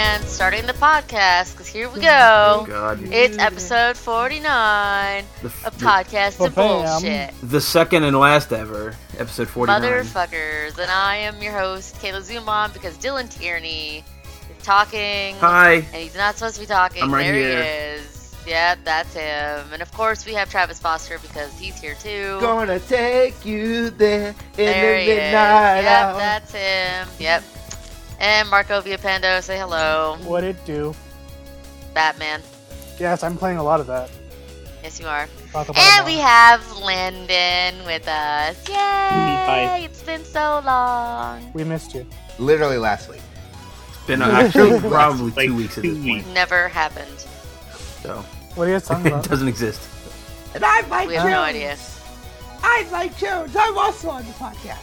and starting the podcast, because here we go. Oh, God. It's episode 49 of Podcast and Bullshit. The second and last ever, episode 49. Motherfuckers. And I am your host, Kayla Zumon, because Dylan Tierney is talking. Hi. And he's not supposed to be talking. I'm right there here. He is. Yep, that's him. And of course, we have Travis Foster because he's here too. Gonna take you there in There the he is. midnight Yep, hour. that's him. Yep. And Marco Villapando, say hello. What it do? Batman. Yes, I'm playing a lot of that. Yes, you are. Talk about And it we more. have Landon with us. Yay! Hi. It's been so long. We missed you. Literally last week. It's been actually probably Like 2 weeks at this 2 point. weeks. Never happened. So What are you guys talking it about? doesn't exist. And I'm Mike We Jones. have no idea. I'm Mike Jones. I'm also on the podcast.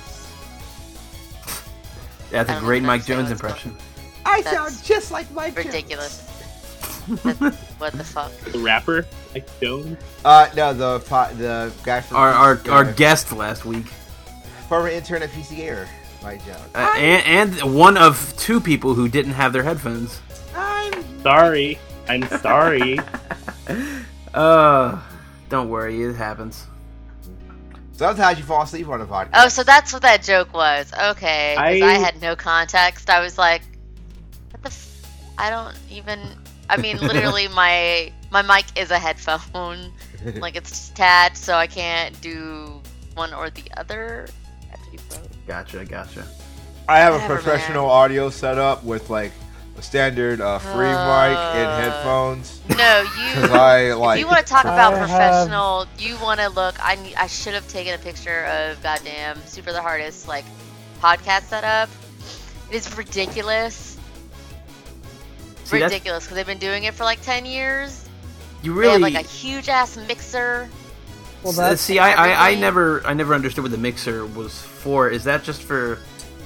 That's I a don't great even Mike understand Jones what's impression. I That's sound just like Mike Ridiculous. What the fuck? The rapper, like Jones. Jones. No, the guy from Our guest last week. former intern at PC Gamer, Mike Jones. And one of two people who didn't have their headphones. Sorry. I'm sorry. Don't worry, it happens. Sometimes you fall asleep on a podcast. Oh, so that's what that joke was. Okay. 'Cause I I- had no context. I was like, what the I don't even... I mean, literally, my mic is a headphone. Like, it's attached, so I can't do one or the other. I have to do both. Gotcha. I have a Whatever, professional audio setup with like a standard free mic and headphones. No, Because you... I If like. you want to talk about I have- professional, you want to look. I should have taken a picture of goddamn Super the Hardest like podcast setup. It is ridiculous. See, that's- Ridiculous because they've been doing it for like 10 years. You They really have like a huge ass mixer. Well, that's see. I everything. never understood what the mixer was for. Is that just for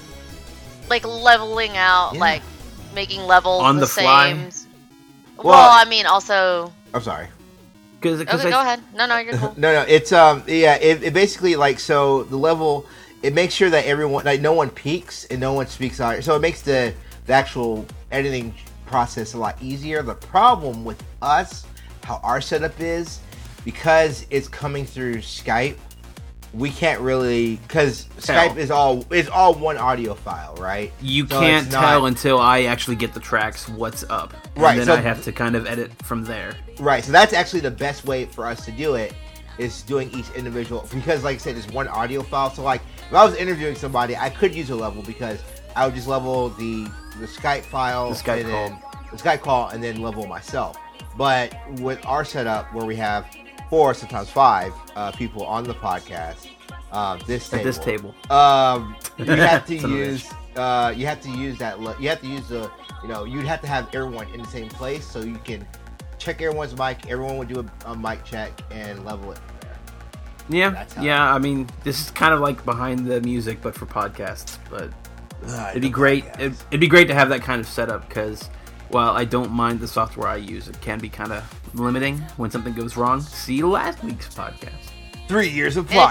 Like leveling out, Yeah. like making levels On the fly? same. Well, Well, I mean, also. I'm sorry. because Okay, go ahead. No, you're cool. No, it's it basically like so the level it makes sure that everyone like no one peaks and no one speaks out, so it makes the actual editing process a lot easier. The problem with us, how our setup is, because it's coming through Skype, we can't really because Tell. Skype is all one audio file, right? You So can't it's not- tell until I actually get the tracks what's up. And Right, then so- I have to kind of edit from there. Right, so that's actually the best way for us to do it is doing each individual because like I said, it's one audio file. So like if I was interviewing somebody, I could use a level because I would just level the Skype file, The Skype and then the Skype call, and then level myself. But with our setup where we have 4, sometimes 5 people on the podcast, this table, At this table. you have to Son of a use you have to use that you have to use the you'd have to have everyone in the same place so you can check everyone's mic, everyone would do a mic check and level it from there. Yeah, That's how- yeah. I mean, this is kind of like behind the music, but for podcasts. But it'd be the great. podcast. It'd be great to have that kind of setup because, while I don't mind the software I use, it can be kind of limiting when something goes wrong. See last week's podcast. 3 years of And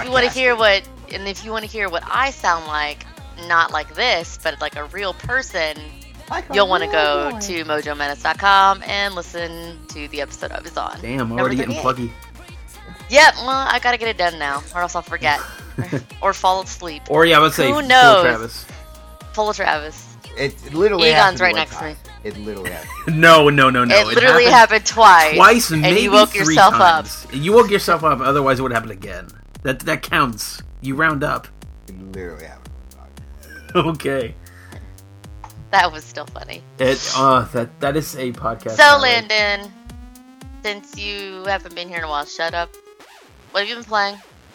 podcast. if you want to hear what I sound like, not like this, but like a real person, you'll want to go to mojomenace.com and listen to the episode I was on. Damn, I'm Number already getting 38. pluggy. Yep, well, I gotta get it done now, or else I'll forget. or fall asleep. Or yeah, I would say Who full knows? Travis. Full of Travis. It literally Egon's happened right one next to time. me. It literally happened. No. It literally happened twice. Twice, and maybe you woke 3 yourself times. You woke yourself up. Otherwise, it would happen again. That counts. You round up. It literally happened. Okay. up. That was still funny. That is a podcast. So, highlight. Landon, since you haven't been here in a while, shut up. What have you been playing?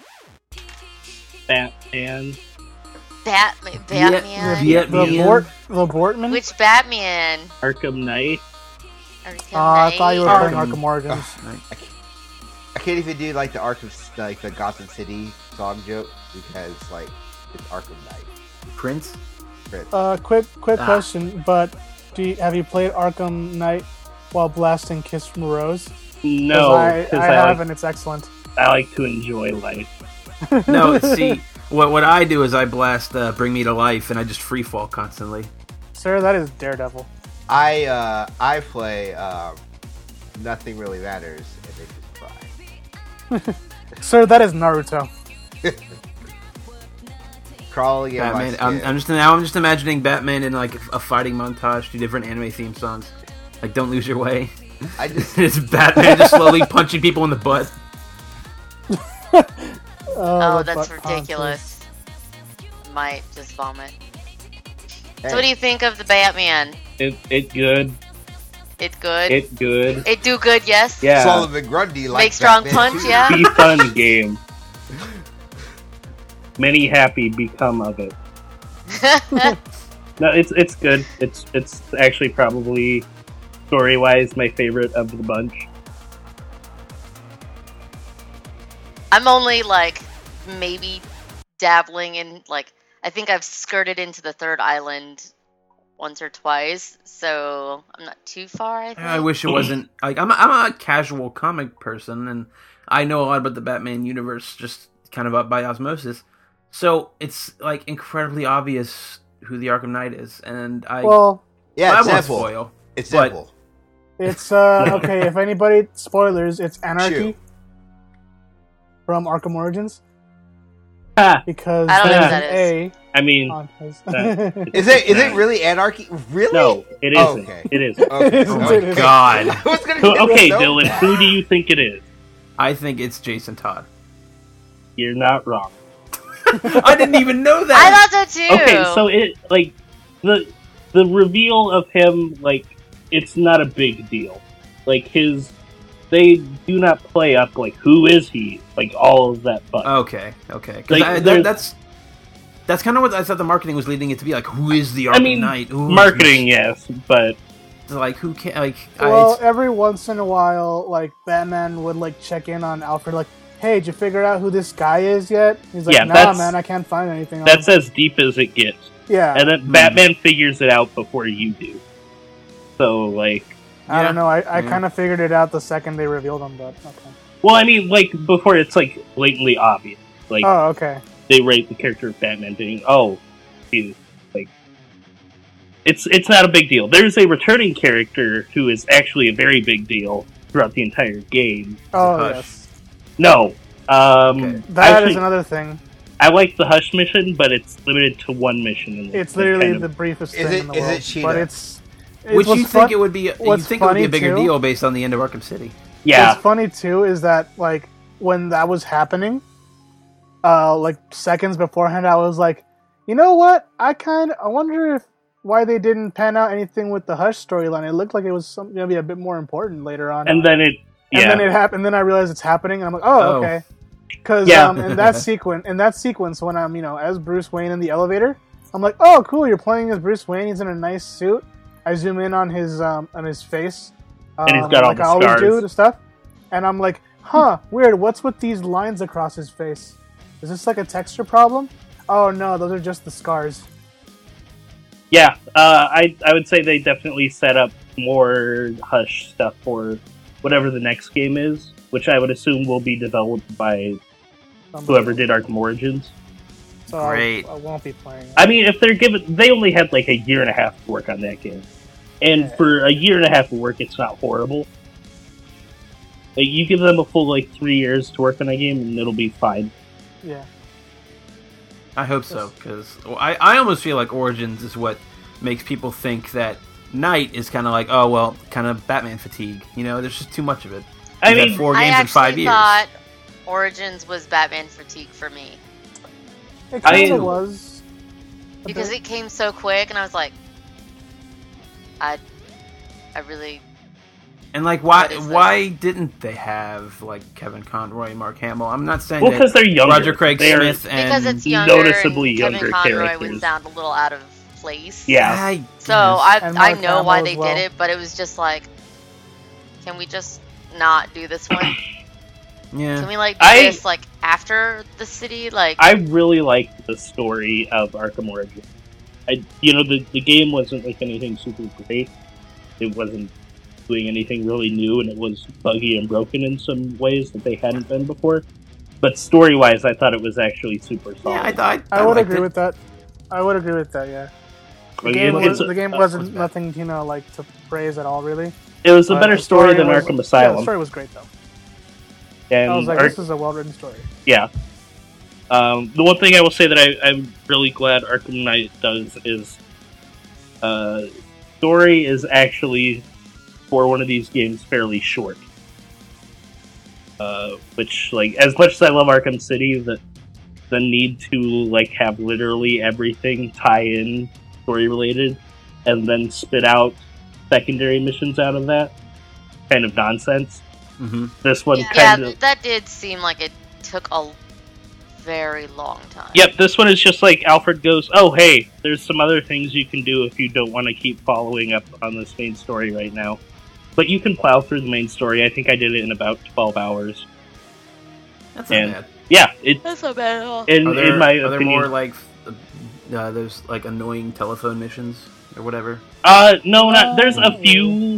Batman. Batman. The Bortman? Which Batman? Arkham Knight. I thought you were playing Arkham. Arkham Origins. I can't even do like the the Gotham City song joke because like it's Arkham Knight. Prince. Quick question, but have you played Arkham Knight while blasting Kiss from a Rose? No, I because have, and it's excellent. I like to enjoy life. No, see, what I do is I blast Bring Me to Life, and I just free fall constantly. Sir, that is Daredevil. I play Nothing Really Matters, and they just cry. Sir, that is Naruto. Crawling in my Batman. skin. I'm just imagining Batman in like a fighting montage to different anime theme songs, like "Don't Lose Your Way." I just It's Batman just slowly punching people in the butt. Oh, the that's butt ridiculous. Might just vomit. hey, So what do you think of the Batman? It good. It good? It good. It do good, yes? Yeah. Solomon Grundy like Make strong Batman punch, too. yeah? Be fun game. Many happy become of it. No, it's good. It's actually probably story wise my favorite of the bunch. I'm only like maybe dabbling in like I think I've skirted into the third island once or twice, so I'm not too far. I think. I wish it wasn't like I'm a casual comic person, and I know a lot about the Batman universe just kind of up by osmosis. So it's like incredibly obvious who the Arkham Knight is, and Well, Yeah, I it's won't simple. spoil. It's but- simple. it's okay. If anybody spoilers, it's Anarchy Shoot. from Arkham Origins Ha! because I don't know there's who that an is. A I mean, on his. Is it really Anarchy? Really? no, it Oh, isn't. okay. It isn't. Okay. Oh It my is. god! I was gonna Okay, no. Dylan, who do you think it is? I think it's Jason Todd. You're not wrong. I didn't even know I that. thought that too. Okay, so it like the reveal of him, like, it's not a big deal. Like they do not play up like who is he, like all of that fun. Okay. 'Cause Like, there's- that's kind of what I thought the marketing was leading it to be. Like, who is the Arkham I mean, Knight? Who is marketing, yes, but this? Like, who can? Like, Well, it's- every once in a while, like Batman would like check in on Alfred, like, "Hey, did you figure out who this guy is yet?" He's like, Yeah, "Nah, that's- man, I can't find anything." on that's him." as deep as it gets. Yeah, And then Batman figures it out before you do. So, like, I don't know. I Yeah. kind of figured it out the second they revealed him, but okay. well, I mean, like, before it's, like, blatantly obvious. Like, Oh, okay. they rate the character of Batman being, oh, he's, like... It's not a big deal. There's a returning character who is actually a very big deal throughout the entire game. Oh, Hush. yes. No. Okay. That actually, is another thing. I like the Hush mission, but it's limited to one mission. And It's literally kind the of- briefest Is thing it- in the is world. it Cheetah? But it's Which what's you fun- think it would be? You what's think it would be a funny, bigger too- deal based on the end of Arkham City? Yeah. What's funny too is that like when that was happening, like seconds beforehand, I was like, you know what? I wonder if why they didn't pan out anything with the Hush storyline. It looked like it was gonna be a bit more important later on. And then it... Yeah. And then it happened. And then I realized it's happening, and I'm like, oh, Oh. okay. Because Yeah. in that sequence, when I'm as Bruce Wayne in the elevator, I'm like, oh, cool, you're playing as Bruce Wayne. He's in a nice suit. I zoom in on his face, And he's got all like the I always scars. do and stuff. And I'm like, huh, weird. What's with these lines across his face? Is this like a texture problem? Oh no, those are just the scars. Yeah, I would say they definitely set up more Hush stuff for whatever the next game is, which I would assume will be developed by whoever did Arkham Origins. So Great. I won't be playing it. I mean, if they're given, they only had like a year and a half to work on that game, and for a year and a half of work, it's not horrible. Like, you give them a full like 3 years to work on a game, and it'll be fine. Yeah. I hope so, because I almost feel like Origins is what makes people think that Knight is kind of like, oh, well, kind of Batman fatigue. There's just too much of it. I We've had mean, 4 I games in actually 5 years. thought Origins was Batman fatigue for me It kind I- of was. a because bit. it came so quick, and I was like, I really. And like, What is this? why didn't they have like Kevin Conroy and Mark Hamill? I'm not saying well, that because they're younger. Roger Craig They're- Smith and Because it's younger, noticeably and younger Kevin Conroy would characters. sound a little out of place. Yeah. I So guess. And I Mark know why Hamill they as well. did it, but it was just like, can we just not do this one? Can yeah. we like do I- this like after the city? Like I really liked the story of Arkham Origins. The game wasn't like anything super great. It wasn't doing anything really new, and it was buggy and broken in some ways that they hadn't been before. But story-wise, I thought it was actually super solid. Yeah, I thought I would liked agree it. with that. I would agree with that. Yeah. The game, It's the game wasn't nothing, like to praise at all, really. It was a But better the story than was- Arkham Yeah, Asylum. the story was great, though. And I was like, this is a well-written story. yeah. The one thing I will say that I'm really glad Arkham Knight does is story is actually, for one of these games, fairly short. Which, like, as much as I love Arkham City, the need to, like, have literally everything tie in story-related and then spit out secondary missions out of that, kind of nonsense. Mm-hmm. This one Yeah, kind of... that did seem like it took a very long time. Yep, this one is just like Alfred goes, oh, hey, there's some other things you can do if you don't want to keep following up on this main story right now. But you can plow through the main story. I think I did it in about 12 hours. That's not bad. Yeah, That's not bad at all. in my Are there opinion. more like those like annoying telephone missions or whatever? No, not. There's a few.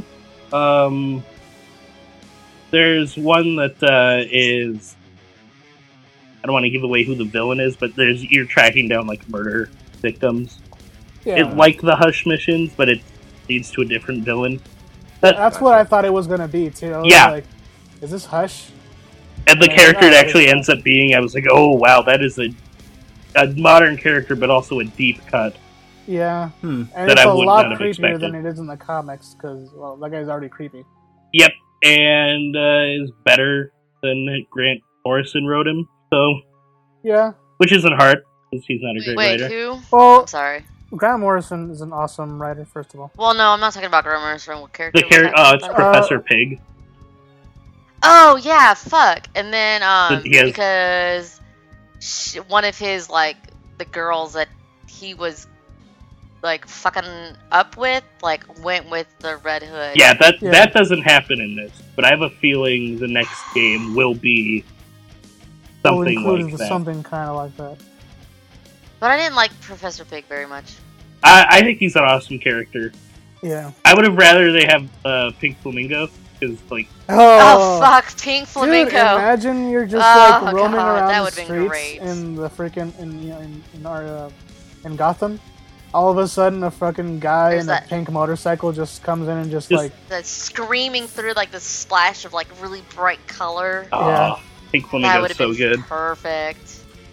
There's one that is. I don't want to give away who the villain is, but you're tracking down like murder victims. Yeah. It's like the Hush missions, but it leads to a different villain. That's what I thought it was going to be, too. I was Yeah. like, is this Hush? And the Yeah, character it no, actually it's- ends up being, I was like, oh wow, that is a modern character, but also a deep cut. Yeah. Hmm. And That it's I a would lot not have creepier expected. than it is in the comics, because, well, that guy's already creepy. Yep, and is better than Grant Morrison wrote him, so Yeah. which isn't hard because he's not a great Wait, writer. who? Well, I'm sorry. Grant Morrison is an awesome writer, first of all. Well, no, I'm not talking about Grammars from what character. The was character, that it's from? Professor Pig. Oh yeah, fuck. And then He has- because one of his like the girls that he was like fucking up with like went with the Red Hood. Yeah, Yeah. that doesn't happen in this, but I have a feeling the next game will be something included like that. something kind of like that. But I didn't like Professor Pig very much. I think he's an awesome character. Yeah. I would have rather they have Pink Flamingo because like Oh, fuck, Pink Dude, Flamingo. imagine you're just Oh, like roaming God, around that the would've been streets great. in the freaking in Gotham. All of a sudden, a fucking guy There's in that- a pink motorcycle just comes in and just Just- like The screaming through like the splash of like really bright color. Yeah. Pink That Flamingo's would have so been good. perfect.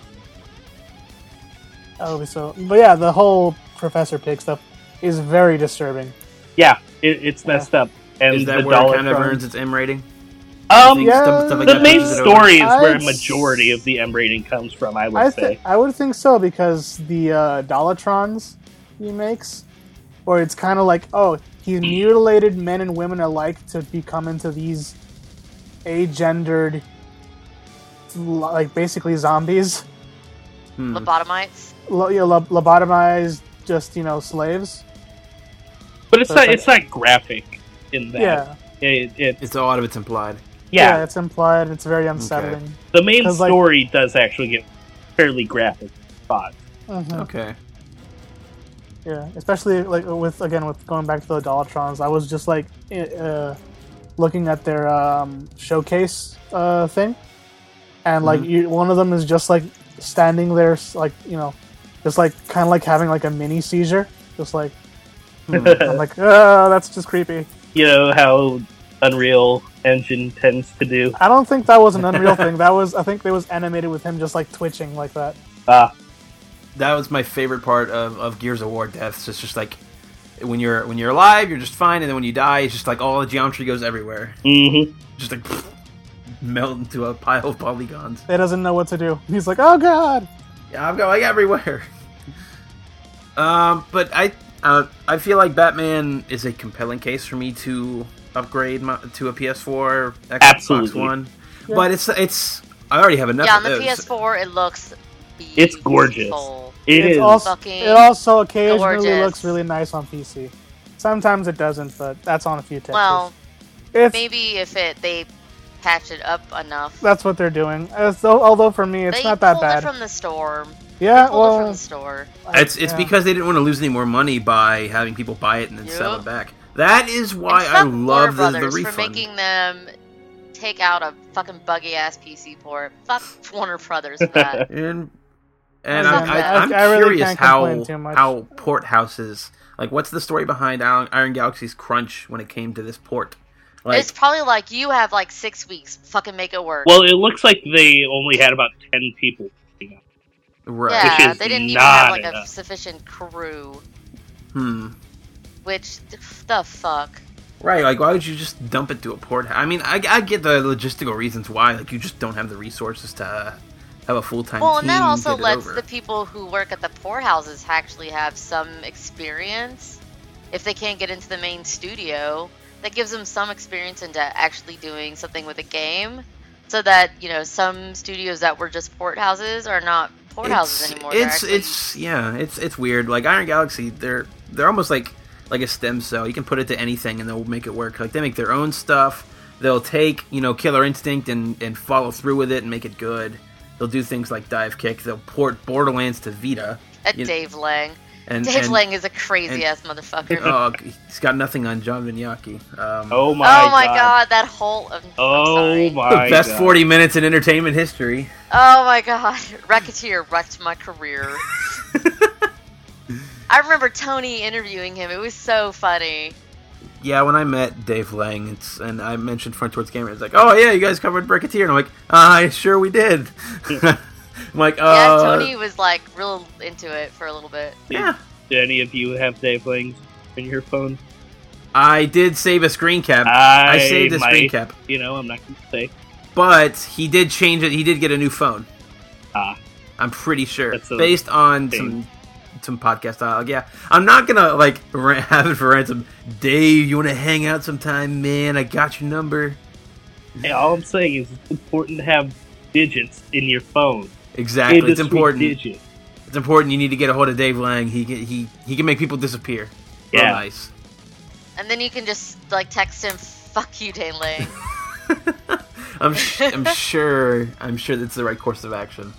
oh so. But yeah, the whole Professor Pig stuff is very disturbing. Yeah, it's messed up. And Is that the where it dollar kind of sign- earns its M rating? Um, Yeah, Stuff like the that main pushes it over? story is where a I'd majority of the M rating comes from. I would say. I would think so because the Dollatrons he makes, where it's kind of like, oh, he mutilated men and women alike to become into these agendered, like basically zombies, Hmm. Lobotomites. lobotomized, just slaves. But it's So not. it's It's not graphic in that. Yeah, It's a lot of it's implied. Yeah. it's implied. It's very unsettling. The main 'Cause, like- story does actually get fairly graphic spots. Mhm. Okay. Yeah, especially like with going back to the Dollatrons, I was just like looking at their showcase thing, and like one of them is just like standing there, like just like kind of like having like a mini seizure, just like I'm like, oh, that's just creepy. You know how Unreal Engine tends to do. I don't think that was an Unreal thing. I think it was animated with him just like twitching like that. That was my favorite part of Gears of War deaths. It's just like when you're alive, you're just fine, and then when you die, it's just like all the geometry goes everywhere. Mm-hmm. Just like melt into a pile of polygons. He doesn't know what to do. He's like, oh god. Yeah, I'm going everywhere. But I feel like Batman is a compelling case for me to upgrade to a PS4, Xbox Absolutely. One. Yeah. But it's I already have enough. Yeah, of on the those. PS4 it looks It's gorgeous. beautiful. It It's is. also fucking it also occasionally gorgeous. looks really nice on PC. Sometimes it doesn't, but that's on a few textures. Well, If maybe if they patch it up enough. that's what they're doing. Although for me, it's They not that pulled bad. it from the store. Yeah, Pulled it from well, the store. It's yeah. because they didn't want to lose any more money by having people buy it and then sell Yep. it back. That is why And I fuck Warner love the Brothers refund. for making them take out a fucking buggy ass PC port. Fuck Warner Brothers for that. And And It's not I'm bad. I really curious can't complain too much. how port houses, like, what's the story behind Iron Galaxy's crunch when it came to this port? Like, It's probably like you have like 6 weeks. Fucking make it work. Well, it looks like they only had about 10 people. right. yeah, which is they didn't even not have like a enough. sufficient crew. Which The fuck? Right, like, why would you just dump it to a port? I mean, I get the logistical reasons why. Like, you just don't have the resources to have a full-time Well, team and that also get it lets over. the people who work at the poorhouses actually have some experience. If they can't get into the main studio, that gives them some experience into actually doing something with a game. So that, you know, some studios that were just port houses are not port houses anymore. They're actually- It's weird. Like, Iron Galaxy, they're almost like a stem cell. You can put it to anything and they'll make it work. Like, they make their own stuff. They'll take, you know, Killer Instinct and follow through with it and make it good. They'll do things like Dive Kick. They'll port Borderlands to Vita. Dave Lang. And Dave Lang is a crazy ass motherfucker. Oh, he's got nothing on John Vignacchi. Oh my god, that whole. I'm Oh sorry. the my best god. 40 minutes in entertainment history. Oh my god, Racketeer wrecked my career. I remember Tony interviewing him. It was so funny. Yeah, when I met Dave Lang, and I mentioned Front Towards Gamer, it's like, oh yeah, you guys covered Bricketeer, and I'm like, sure we did. I'm like, Yeah, Tony was like real into it for a little bit. yeah. Do any of you have Dave Lang in your phone? I did save a screen cap. I saved a screen cap, You know, I'm not going to say. but he did change it. He did get a new phone. Ah. I'm pretty sure, That's a based on thing. some podcast dialogue. Yeah, I'm not gonna like have it for ransom. Dave, you want to hang out sometime, man? I got your number. Hey, all I'm saying is it's important to have digits in your phone. Exactly, it's Industry important. digit. It's important. You need to get a hold of Dave Lang. He can make people disappear. Real Yeah. nice. And then you can just like text him, "Fuck you, Dave Lang." I'm sure that's the right course of action.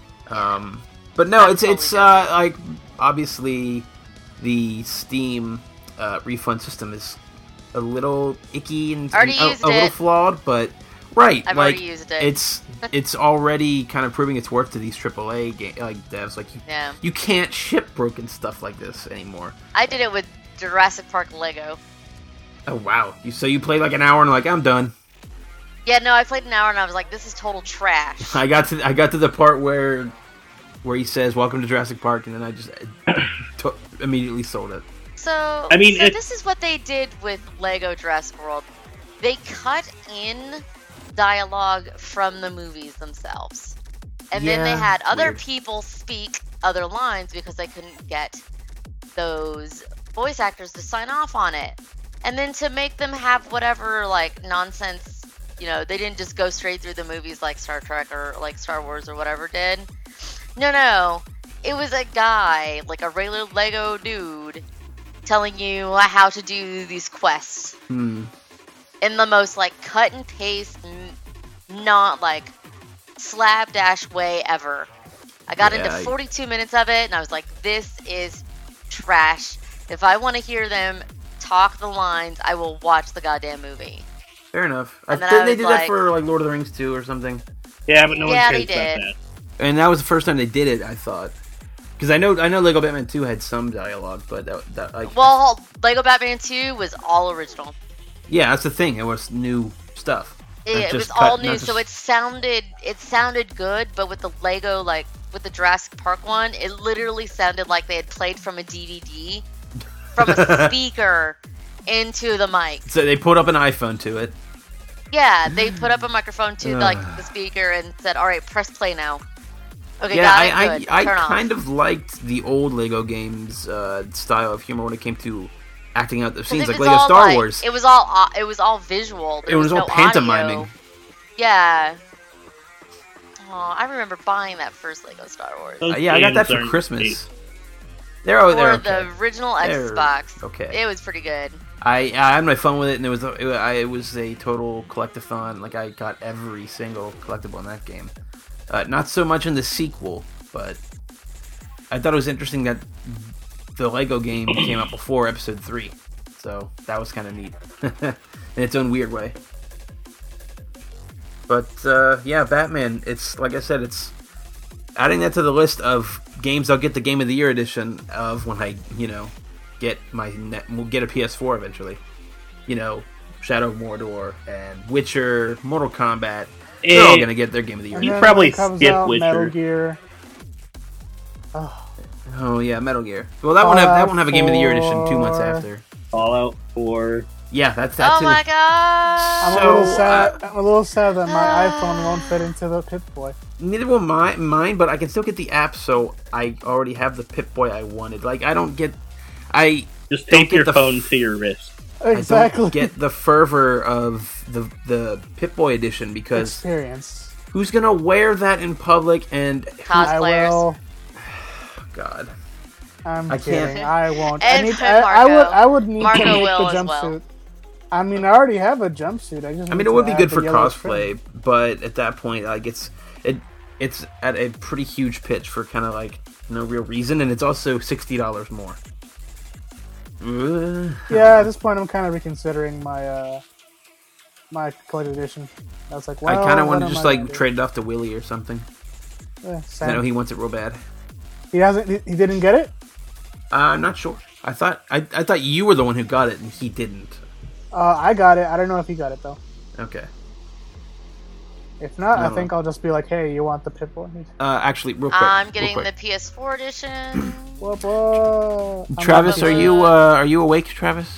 But no, it's like obviously the Steam refund system is a little icky and Already a used little it. flawed, but right, I've like already used it. it's already kind of proving its worth to these AAA devs. Like Yeah. you can't ship broken stuff like this anymore. I did it with Jurassic Park Lego. Oh wow! So you played like an hour and like I'm done. Yeah, no, I played an hour and I was like, this is total trash. I got to the part where he says "Welcome to Jurassic Park," and then I just immediately sold it. So, I mean, this is what they did with Lego Jurassic World. They cut in dialogue from the movies themselves. And then they Yeah, had other weird. people speak other lines because they couldn't get those voice actors to sign off on it. And then to make them have whatever, like, nonsense, you know, they didn't just go straight through the movies like Star Trek or, like, Star Wars or whatever did. No. It was a guy, like a regular Lego dude, telling you how to do these quests. In the most, like, cut and paste, not, like, slapdash way ever. I got into 42 minutes of it, and I was like, this is trash. If I want to hear them talk the lines, I will watch the goddamn movie. Fair enough. And then Didn't I they was do like- that for like Lord of the Rings 2 or something? Yeah, but no Yeah, one they cares about did. that. And that was the first time they did it, I thought. Because I know Lego Batman 2 had some dialogue, but that like Well, Lego Batman 2 was all original. yeah, that's the thing. It was new stuff. Not It was just all cut- new, not so just- it sounded good, but with the Lego, like with the Jurassic Park one, it literally sounded like they had played from a DVD, from a speaker into the mic. So they put up an iPhone to it. Yeah, they put up a microphone to like Ugh. the speaker and said, "All right, press play now." Okay, Yeah, got it. I Good. I Turn off. kind of liked the old Lego games style of humor when it came to acting out the 'Cause scenes it like was Lego all, Star like, Wars. It was all visual. There It was all no pantomiming. audio. Yeah. Oh, I remember buying that first Lego Star Wars. Those Yeah, I got that games for aren't Christmas. great. They're Or okay. the original They're Xbox. okay. It was pretty good. I had my fun with it, and it was a total collectathon. Like I got every single collectible in that game. Not so much in the sequel, but I thought it was interesting that the Lego game came out before Episode 3, so that was kind of neat in its own weird way. But yeah, Batman. It's like I said, adding that to the list of games I'll get the Game of the Year edition of when I, get we'll get a PS4 eventually. Shadow of Mordor and Witcher, Mortal Kombat. They're all gonna get their Game of the Year. And You then probably it comes skip out Witcher. Metal Gear. Oh yeah, Metal Gear. Well, that won't have a Game of the Year edition 2 months after. Fallout 4. Yeah, that's Oh too. my god! I'm a little sad that my iPhone won't fit into the Pip-Boy. Neither will mine, but I can still get the app, so I already have the Pip-Boy I wanted. Like, I don't get Just take get your the phone to your wrist. Exactly. I don't get the fervor of the Pip-Boy edition because Experience. who's gonna wear that in public? And I Cosplayers. will. God, I'm I kidding. can't. I won't. And I would need Marco to make will the as well. jumpsuit. I mean, I already have a jumpsuit. I mean, it would be good for cosplay, but at that point, like it's at a pretty huge pitch for kind of like no real reason, and it's also $60 more. Yeah, at this point, I'm kind of reconsidering my my collector's edition. I was like, well, I kind of want what to am just I like gonna do? trade it off to Willie or something. Yeah, I same. know he wants it real bad. He hasn't. He didn't get it. I'm not sure. I thought you were the one who got it, and he didn't. I got it. I don't know if he got it though. Okay. If not, No. I think I'll just be like, "Hey, you want the Pip-Boy?" Actually, real quick. I'm real getting quick. the PS4 edition. Whoa. Travis, not are you awake, Travis?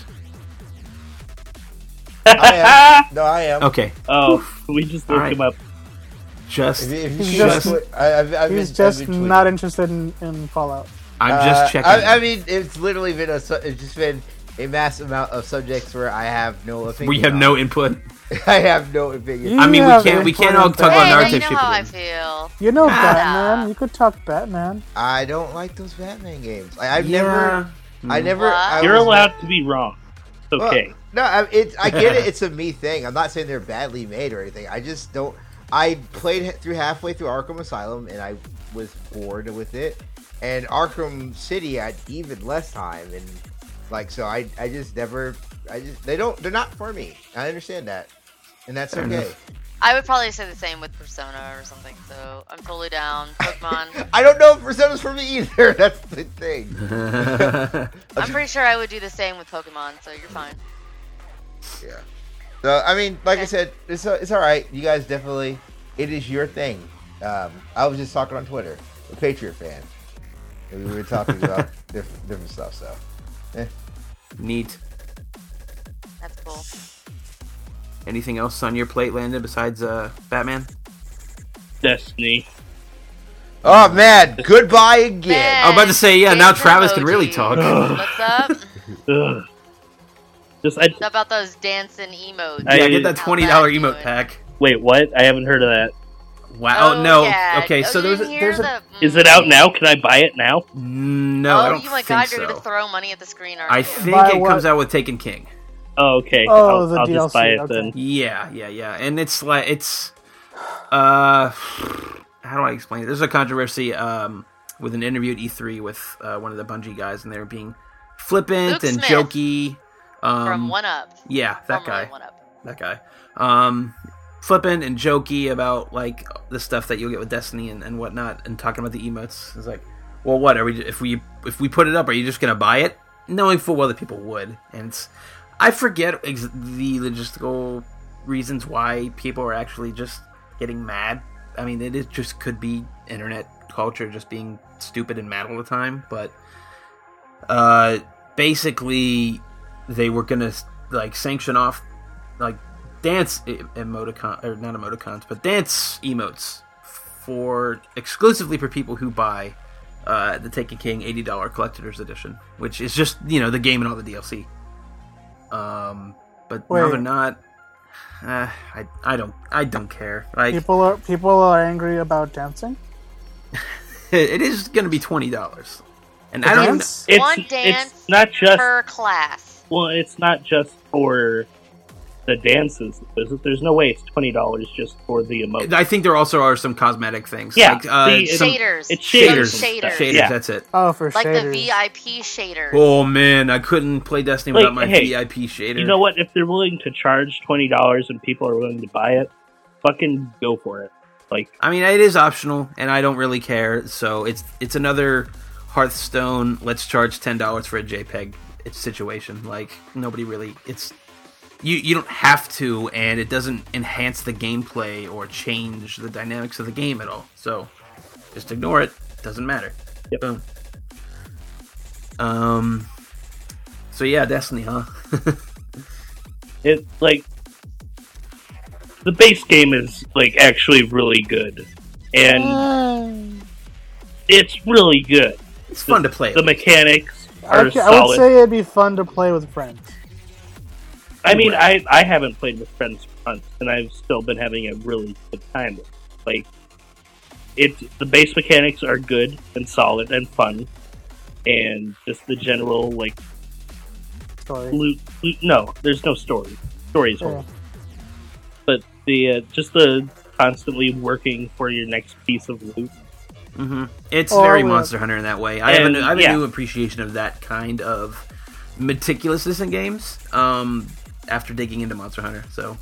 I am. No, I am. Okay. Oh, we just looked Alright. him up. Just If He's you just- I've He's been just tweeting. not interested in Fallout. I'm just checking. I mean, it's literally been it's just been a mass amount of subjects where I have no opinion. we have on. no input. I have no opinion. You I mean, have we input can't all in talk Hey, about now Naruto you know how I shipping. feel. You know Ah. Batman. You could talk Batman. I don't like those Batman games. I've Yeah. never. I never. What? I You're was- allowed to be wrong. It's Well, okay. No, I get it. It's a me thing. I'm not saying they're badly made or anything. I just don't. I played through halfway through Arkham Asylum and I was bored with it. And Arkham City I had even less time and like so. I just never. They're not for me. I understand that, and that's Fair okay. enough. I would probably say the same with Persona or something, so I'm totally down. Pokemon. I don't know if Persona's for me either. That's the thing. I'm pretty sure I would do the same with Pokemon, so you're fine. Yeah. So I mean, like I Okay. said, it's all right. You guys definitely, it is your thing. I was just talking on Twitter, a Patriot fan. And we were talking about different stuff. So Neat. That's cool. Anything else on your plate, Landon, besides Batman? Destiny. oh man, goodbye again. Man, I was about to say, yeah, now dance Travis can really emoji. talk. What's up? Ugh. Just What's up about those dancing emotes? Yeah, get that How $20 bad emote doing? pack. wait, what? I haven't heard of that. Wow. Oh, No. yeah. Okay, so you there's didn't hear there's a the- Is it out now? Can I buy it now? no. I Oh, don't my think god, so. you're gonna throw money at the screen, aren't I you? think Buy it what? comes out with Taken King. Oh, okay. Oh, the I'll just buy DLC, it okay. then. Yeah, and it's like how do I explain it? There's a controversy with an interview at E3 with one of the Bungie guys, and they were being flippant Luke and Smith. jokey. From One Up. Yeah, that Formerly guy. One Up. That guy. Flippant and jokey about like the stuff that you'll get with Destiny and whatnot, and talking about the emotes. It's like, well, what are we? If we put it up, are you just gonna buy it, knowing full well that people would? And I forget the logistical reasons why people are actually just getting mad. I mean, it just could be internet culture just being stupid and mad all the time. But basically, they were gonna like sanction off like dance emoticon or not emoticons, but dance emotes exclusively for people who buy the Taken King $80 collector's edition, which is just the game and all the DLC. But no, Wait. they're not. I don't care. Like People are angry about dancing. it is going to be $20, and The I don't. Even, dance? One dance It's not just per class. well. It's not just for the dances. There's no way it's $20 just for the emote. I think there also are some cosmetic things. Yeah, like, Some- Shaders. it's Some shaders. Shaders. Yeah. That's it. Oh, for Like shaders. the VIP shaders. Oh man, I couldn't play Destiny Like, without my hey, VIP shader. You know what? If they're willing to charge $20 and people are willing to buy it, fucking go for it. Like, I mean, it is optional, and I don't really care. So it's another Hearthstone. Let's charge $10 for a JPEG situation. Like, nobody really. It's you don't have to, and it doesn't enhance the gameplay or change the dynamics of the game at all. So just ignore it. Doesn't matter. Yep. Boom. So yeah, Destiny, huh? it like the base game is like actually really good, and it's really good. It's fun to play. The mechanics I are would solid. say it'd be fun to play with friends. I mean, I haven't played with friends for months, and I've still been having a really good time with it. Like, the base mechanics are good and solid and fun, and just the general, like, Story. no, there's no story. Story is horrible. Yeah. But just the constantly working for your next piece of loot. Mm-hmm. It's very yeah. Monster Hunter in that way. I have a yeah. new appreciation of that kind of meticulousness in games after digging into Monster Hunter. So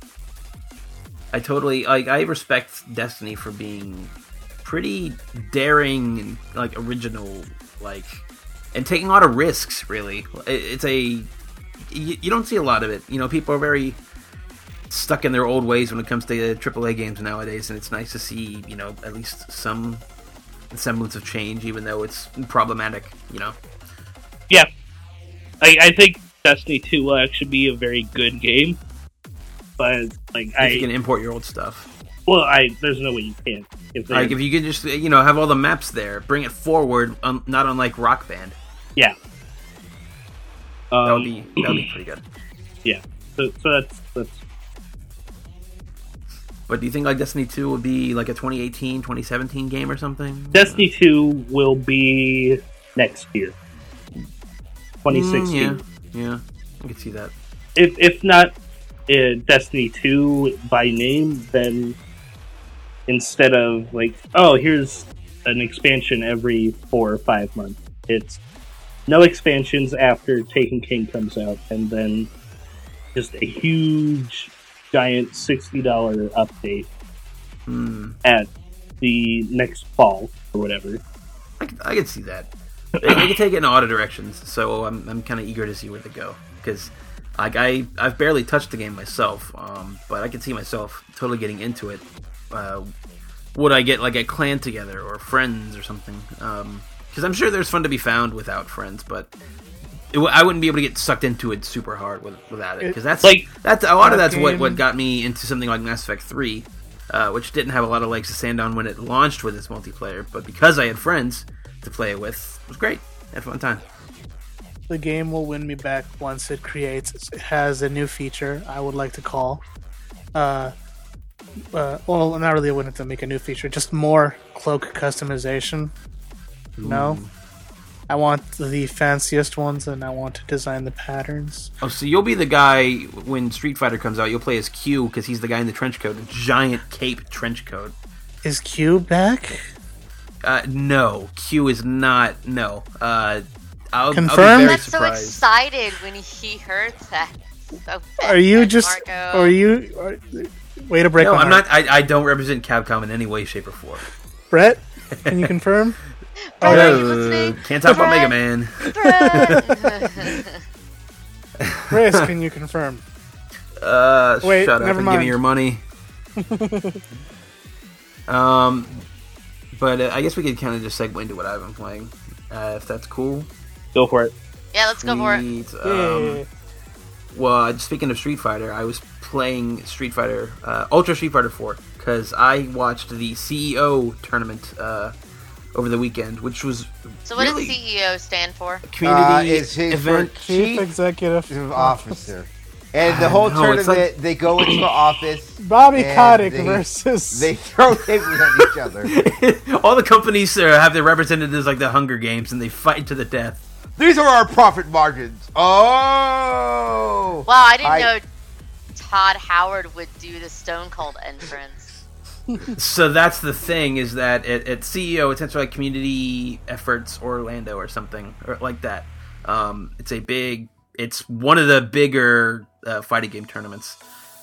I totally I respect Destiny for being pretty daring and like original, like, and taking a lot of risks. Really, it's you don't see a lot of it. You know, people are very stuck in their old ways when it comes to AAA games nowadays, and it's nice to see, you know, at least some semblance of change, even though it's problematic, you know. Yeah. I think Destiny 2 will actually be a very good game, but like If you can import your old stuff. well, there's no way you can. If you can just, you know, have all the maps there, bring it forward, not unlike Rock Band. yeah, That would be pretty good. yeah. So that's But do you think like Destiny 2 would be like a 2018, 2017 game or something? Destiny 2 will be next year, 2016. Yeah, I can see that. If not Destiny 2 by name, then instead of like, oh, here's an expansion every 4 or 5 months, it's no expansions after Taken King comes out, and then just a huge, giant $60 update at the next fall or whatever. I can see that. They can take it in all directions, so I'm kind of eager to see where they go, because like I've barely touched the game myself, but I can see myself totally getting into it. Would I get like a clan together or friends or something? Because I'm sure there's fun to be found without friends, but I wouldn't be able to get sucked into it super hard without it, because that's a lot of that's what got me into something like Mass Effect 3, which didn't have a lot of legs to stand on when it launched with its multiplayer, but because I had friends to play it with, it was great. I had a fun time. The game will win me back once it has a new feature I would like to call. Well, not really wanting to make a new feature, just more cloak customization. No. I want the fanciest ones, and I want to design the patterns. Oh, so you'll be the guy when Street Fighter comes out. You'll play as Q because he's the guy in the trench coat, a giant cape trench coat. Is Q back? No, Q is not. No. I'll be Confirmed? very That's so surprised. excited when he heard that. So Are you just? Marco. Are you? Way to break No, my I'm heart. not. I don't represent Capcom in any way, shape, or form. Brett, can you confirm? Brett, are you listening? Can't talk about Mega Brett. Man. Chris, can you confirm? Wait, shut up never and mind. give me your money. But I guess we could kind of just segue into what I've been playing, if that's cool. Go for it. Yeah, let's go for it. Sweet. Yeah. Well, speaking of Street Fighter, I was playing Street Fighter, Ultra Street Fighter 4, because I watched the CEO tournament over the weekend, which was So what really does CEO stand for? community It's his event. Chief Executive officer. And the whole No, it's tournament, they go into the office. Bobby and Kotick they- versus. They throw tables at each other. All the companies have their representatives like the Hunger Games, and they fight to the death. These are our profit margins. Oh! Wow, I didn't know Todd Howard would do the Stone Cold entrance. So that's the thing, is that at CEO, it's like Community Efforts Orlando or something or like that. It's one of the bigger fighting game tournaments.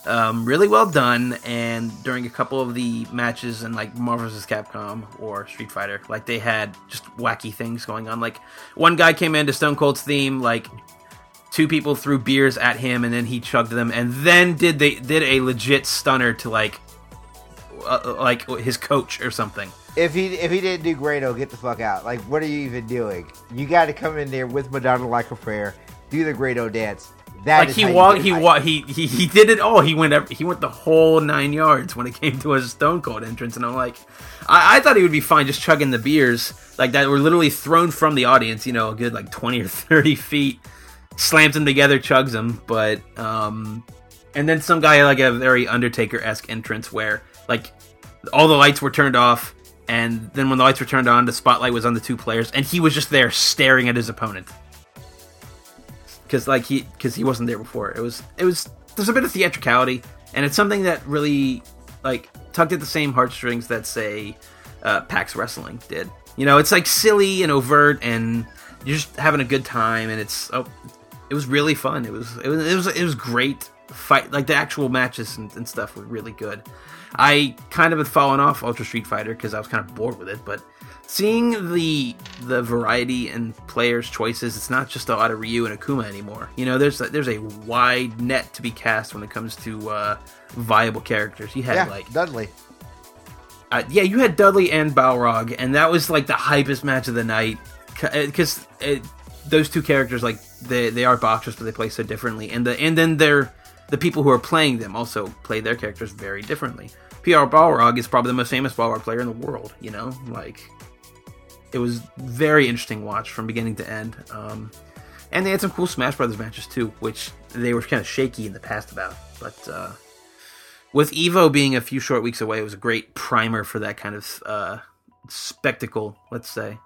Really well done, and during a couple of the matches in like Marvel vs. Capcom or Street Fighter, like they had just wacky things going on. Like one guy came into Stone Cold's theme, like two people threw beers at him, and then he chugged them, and then did a legit stunner to like his coach or something. If he didn't do Grado, get the fuck out. Like, what are you even doing? You got to come in there with Madonna Like a Prayer, do the Grado dance. That like he did it all. He went the whole 9 yards when it came to a Stone Cold entrance, and I'm like, I thought he would be fine just chugging the beers like that were literally thrown from the audience, a good like 20 or 30 feet, slams them together, chugs them, but and then some guy like a very Undertaker-esque entrance where like all the lights were turned off, and then when the lights were turned on, the spotlight was on the two players, and he was just there staring at his opponent. Because he wasn't there before. There's a bit of theatricality, and it's something that really like tugged at the same heartstrings that say PAX Wrestling did. It's like silly and overt, and you're just having a good time, and it was really fun. It was great fight. Like the actual matches and stuff were really good. I kind of had fallen off Ultra Street Fighter because I was kind of bored with it, but seeing the variety in players' choices, it's not just a lot of Ryu and Akuma anymore. There's a wide net to be cast when it comes to viable characters. You had Dudley. You had Dudley and Balrog, and that was like the hypest match of the night because those two characters, like they are boxers, but they play so differently, and then the people who are playing them also play their characters very differently. PR Balrog is probably the most famous Balrog player in the world. It was very interesting watch from beginning to end. And they had some cool Smash Brothers matches too, which they were kind of shaky in the past about. But with EVO being a few short weeks away, it was a great primer for that kind of spectacle, let's say.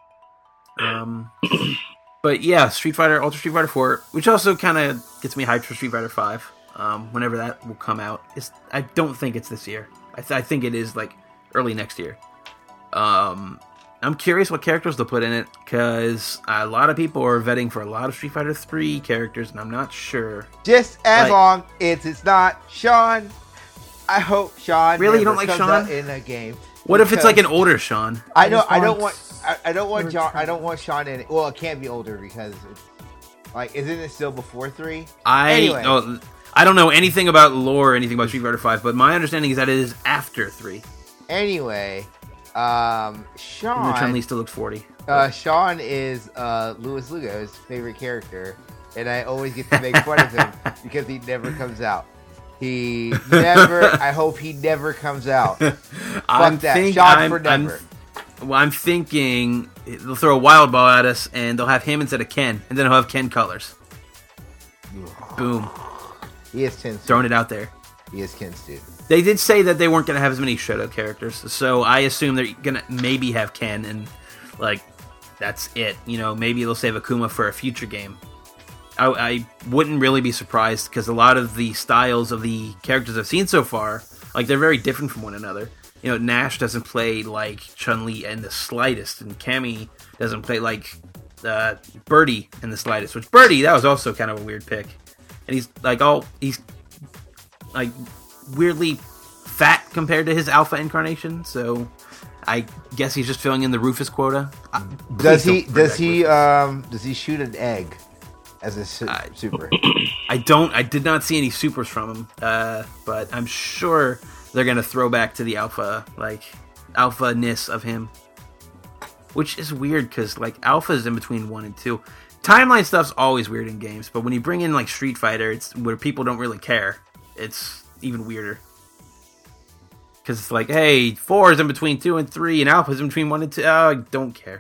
But yeah, Street Fighter, Ultra Street Fighter 4, which also kind of gets me hyped for Street Fighter 5, whenever that will come out. I don't think it's this year. I think it is like early next year. I'm curious what characters they'll put in it, because a lot of people are vetting for a lot of Street Fighter 3 characters, and I'm not sure. Just as long as it's not Sean. I hope Sean really you don't like Sean in a game. What if it's like an older Sean? I don't want Sean in it. Well, it can't be older because it's like, isn't it still before 3? I don't know anything about lore or anything about Street Fighter 5, but my understanding is that it is after 3. Anyway, Sean. And Chun-Li still looks 40. Sean is Louis Lugo's favorite character, and I always get to make fun of him because he never comes out. He never. I hope he never comes out. I'm thinking they'll throw a wild ball at us, and they'll have him instead of Ken, and then he'll have Ken colors. Boom. He is Ken's dude. Throwing it out there. He is Ken's dude. They did say that they weren't going to have as many Shoto characters, so I assume they're going to maybe have Ken, and like that's it. Maybe they'll save Akuma for a future game. I wouldn't really be surprised, because a lot of the styles of the characters I've seen so far, like they're very different from one another. Nash doesn't play like Chun-Li in the slightest, and Cammy doesn't play like Birdie in the slightest. Which Birdie, that was also kind of a weird pick, and he's like weirdly fat compared to his alpha incarnation. So I guess he's just filling in the Rufus quota. Does he shoot an egg as a super? I did not see any supers from him, but I'm sure they're gonna throw back to the alpha-ness of him, which is weird because like alpha is in between 1 and 2. Timeline stuff's always weird in games, but when you bring in like Street Fighter, it's where people don't really care. It's even weirder because it's like, hey, 4 is in between 2 and 3, and alpha is in between 1 and 2. Oh, I don't care.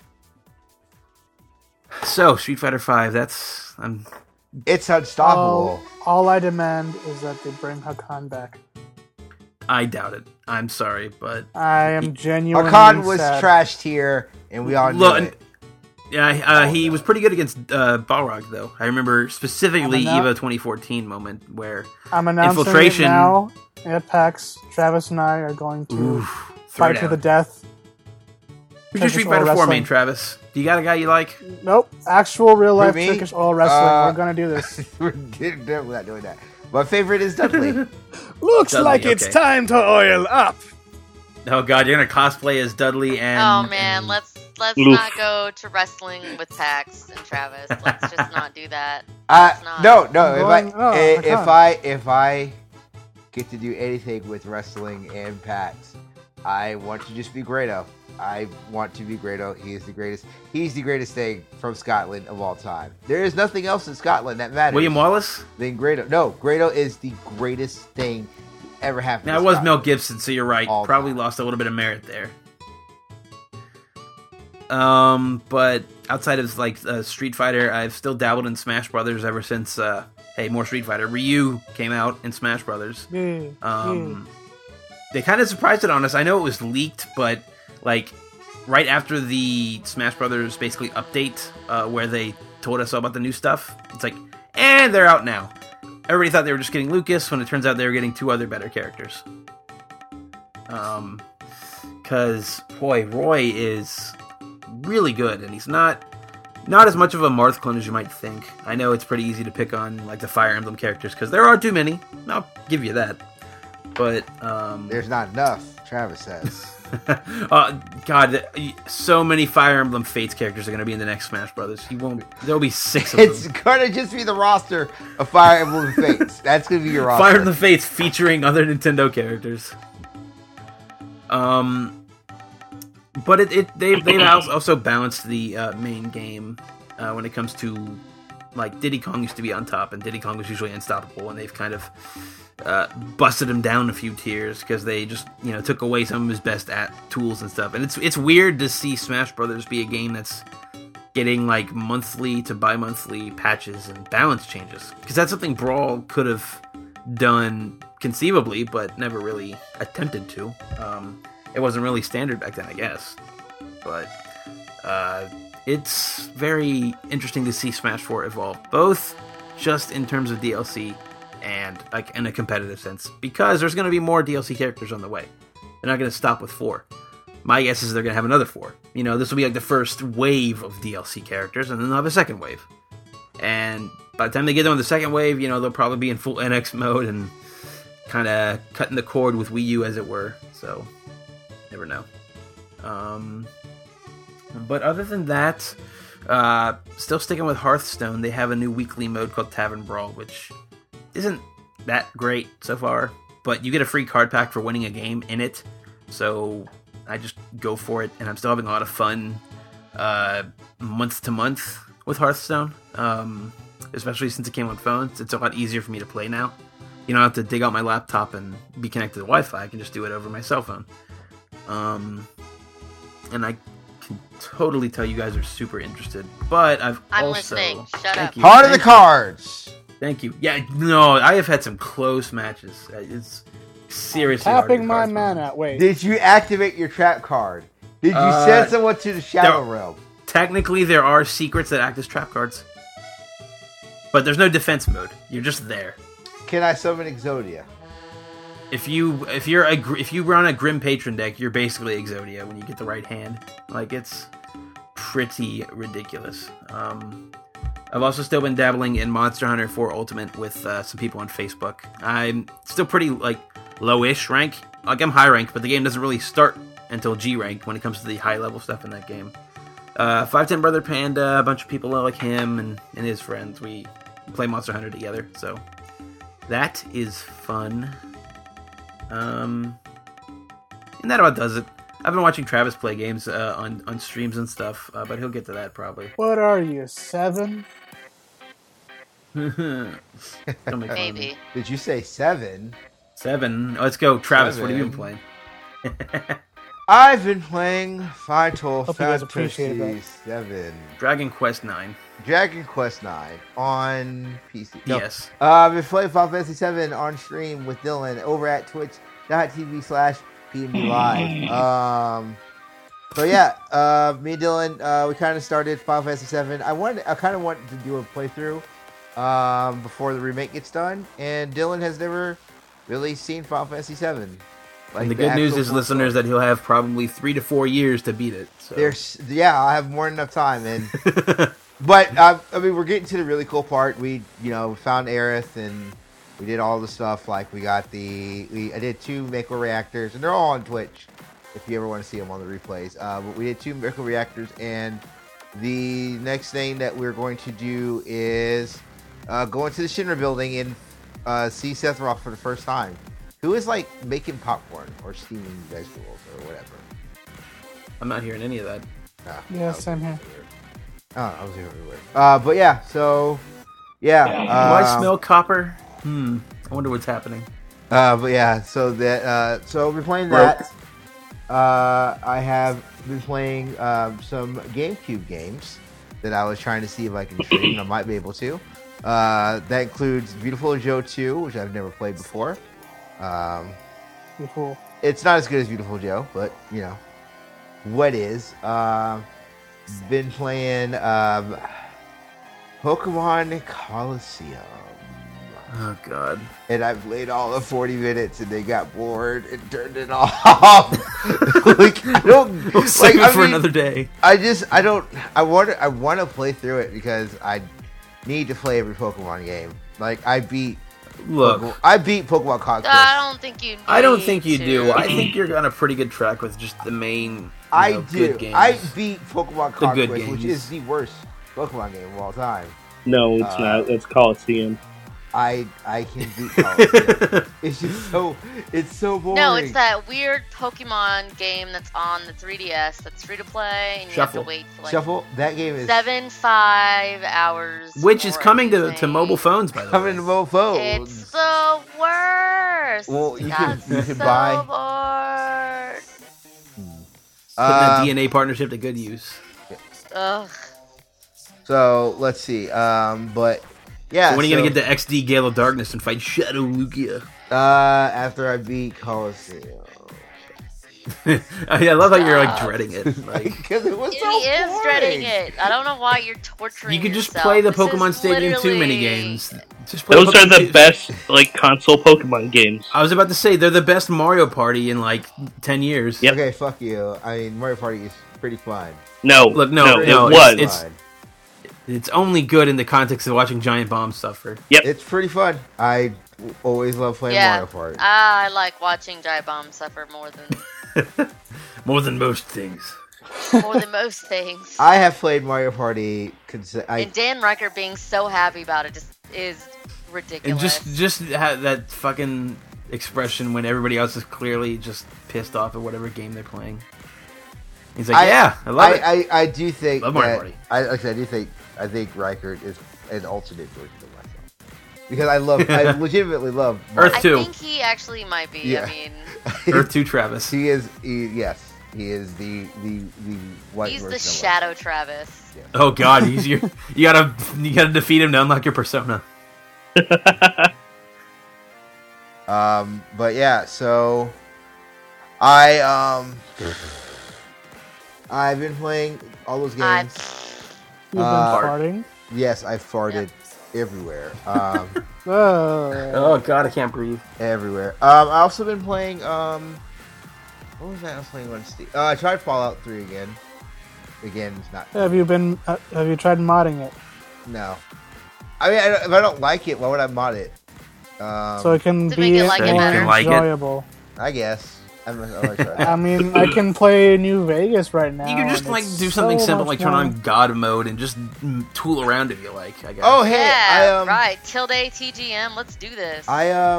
So Street Fighter 5, it's unstoppable. All I demand is that they bring Hakan back. I doubt it. I'm sorry, but I am genuinely Hakan was sad. trashed here, and we all knew it. Yeah, he was pretty good against Balrog, though. I remember specifically EVO 2014 moment where I'm announcing Infiltration it now at PAX. Travis and I are going to fight to the death. Who's your Street Fighter 4 main, Travis? Do you got a guy you like? Nope. Actual real life Turkish oil wrestling. We're gonna do this. We're definitely not doing that. My favorite is Dudley. Looks Dudley, like it's okay. time to oil up. Oh god, you're gonna cosplay as Dudley and... Oh man, and- let's Oof. not go to wrestling with Pax and Travis. Let's just not do that. Let's not. No. If I get to do anything with wrestling and Pax, I want to just be Grado. I want to be Grado. He is the greatest. He's the greatest thing from Scotland of all time. There is nothing else in Scotland that matters. William Wallace? Than Grado. No, Grado is the greatest thing ever happened. Now, it in was Scotland. Mel Gibson, so you're right. All Probably time. lost a little bit of merit there. But outside of like Street Fighter, I've still dabbled in Smash Brothers ever since. Hey, more Street Fighter. Ryu came out in Smash Brothers. They kind of surprised it on us. I know it was leaked, but like right after the Smash Brothers basically update, where they told us all about the new stuff, it's like, and they're out now. Everybody thought they were just getting Lucas, when it turns out they were getting 2 other better characters. Because boy, Roy is really good, and he's not as much of a Marth clone as you might think. I know it's pretty easy to pick on like the Fire Emblem characters because there are too many. I'll give you that, but There's not enough, Travis says. God, so many Fire Emblem Fates characters are going to be in the next Smash Brothers. There'll be 6 of It's them. gonna just be the roster of Fire Emblem Fates. That's gonna be your roster. Fire Emblem Fates featuring other Nintendo characters. But they've also balanced the main game when it comes to, like, Diddy Kong used to be on top, and Diddy Kong was usually unstoppable, and they've kind of busted him down a few tiers because they just took away some of his best tools and stuff. And it's weird to see Smash Brothers be a game that's getting like monthly to bi-monthly patches and balance changes, because that's something Brawl could have done conceivably, but never really attempted to. It wasn't really standard back then, I guess. But it's very interesting to see Smash 4 evolve, both just in terms of DLC and like in a competitive sense, because there's going to be more DLC characters on the way. They're not going to stop with 4. My guess is they're going to have another 4. This will be like the first wave of DLC characters, and then they'll have a second wave. And by the time they get done with the second wave, they'll probably be in full NX mode and kind of cutting the cord with Wii U, as it were. So, never know. But other than that, still sticking with Hearthstone, they have a new weekly mode called Tavern Brawl, which isn't that great so far, but you get a free card pack for winning a game in it, so I just go for it, and I'm still having a lot of fun month to month with Hearthstone, especially since it came on phones. It's a lot easier for me to play now. You don't have to dig out my laptop and be connected to Wi-Fi. I can just do it over my cell phone. And I can totally tell you guys are super interested, but I'm listening. Shut up. Heart of the cards. Thank you. Yeah, no, I have had some close matches. It's seriously Tapping my hard to mana. Wait. Did you activate your trap card? Did you send someone to the Shadow Realm? Technically, there are secrets that act as trap cards, but there's no defense mode. You're just there. Can I summon Exodia? If you run a Grim Patron deck, you're basically Exodia when you get the right hand. Like, it's pretty ridiculous. I've also still been dabbling in Monster Hunter 4 Ultimate with some people on Facebook. I'm still pretty, like, low-ish rank. Like, I'm high rank, but the game doesn't really start until G rank when it comes to the high-level stuff in that game. 510 Brother Panda, a bunch of people like him and his friends, we play Monster Hunter together, so that is fun. And that about does it. I've been watching Travis play games on streams and stuff, but he'll get to that probably. What are you, 7? Don't make fun of me. Maybe. Did you say 7? 7. Let's go, Travis. What have you been 7. playing? I've been playing Final Hope you guys appreciated Fantasy that. 7. Dragon Quest 9. Dragon Quest 9 on PC. No. Yes. I've been playing Final Fantasy 7 on stream with Dylan over at twitch.tv/PNB Live. So yeah, me and Dylan, we kind of started Final Fantasy 7. I kind of wanted to do a playthrough before the remake gets done, and Dylan has never really seen Final Fantasy 7. Like, And the good news actual is, full listeners, story. that he'll have probably 3 to 4 years to beat it. So. I have more than enough time, and but I mean, we're getting to the really cool part. We found Aerith, and We did all the stuff. Like I did 2 Mako reactors, and they're all on Twitch. If you ever want to see them on the replays, but we did 2 Mako reactors, and the next thing that we're going to do is go into the Shinra building and see Sephiroth for the first time. Who is like making popcorn or steaming vegetables or whatever? I'm not hearing any of that. Yeah, same here. I was here everywhere. But yeah, so yeah. Do I smell copper? I wonder what's happening. But yeah, so we're playing that. I have been playing some GameCube games that I was trying to see if I can stream. I might be able to. That includes Beautiful Joe 2, which I've never played before. Cool. It's not as good as Beautiful Joe, but you know what is. Been playing Pokemon Colosseum. Oh God! And I played all the 40 minutes, and they got bored and turned it off. Like, I don't. We'll save it for another day. I want to play through it because I need to play every Pokemon game. Like I beat Pokemon Conquest. I don't think you. I don't think you to. do. I think you're on a pretty good track with just the main. I do. Good games. I beat Pokemon Conquest, games. which is the worst Pokemon game of all time. No, it's not. It's Coliseum. I can beat Coliseum. It's so boring. No, it's that weird Pokemon game that's on the 3DS that's free to play, and you have to wait for like Shuffle. That game is 5 hours. Which is coming to mobile phones, by the way. Coming to mobile phones. It's the worst. Well, you can buy. Bored. Putting that DNA partnership to good use. Ugh. So let's see. But yeah. So when are you gonna get the XD Gale of Darkness and fight Shadow Lugia? After I beat Colosseum. I love how you're like dreading it. Because it was so He is boring. dreading it. I don't know why you're torturing You could just yourself. play the This is Pokemon Stadium 2 literally- minigames. Just play Those are Pokemon the best like console Pokemon games. I was about to say they're the best Mario Party in like 10 years. Yep. Okay, fuck you. I mean, Mario Party is pretty fun. No, Look, no, it no, was. It's only good in the context of watching giant bombs suffer. It's pretty fun. I always love playing Mario Party. I like watching Giant Bomb suffer more than More than most things. most things. I have played Mario Party. And Dan Riker being so happy about it just is ridiculous. And just have that fucking expression when everybody else is clearly just pissed off at whatever game they're playing. He's like, I love it. I do think Love Mario Party. I think Riker is an alternate version of myself because I legitimately love Mario. Earth 2. I think he actually might be. Yeah. I mean, Earth 2 Travis. He is the white he's version the of Shadow Travis. Yes. Oh god, he's you gotta defeat him to unlock your persona. But yeah, so I've been playing all those games. You've been farting? Yes, I farted everywhere. Oh god, I can't breathe. Everywhere. I also been playing. What was that? I was playing on Steam. I tried Fallout 3 again. Again, it's not. Have you tried modding it? No. I mean, if I don't like it, why would I mod it? So it can To be make it like it more better. Like it. enjoyable. I guess. I'm gonna try that. I mean, I can play New Vegas right now. You can just and like it's do something so simple much like turn more- on God mode and just tool around if you like, I guess. Oh hey, Yeah, right. Tilde TGM. Let's do this.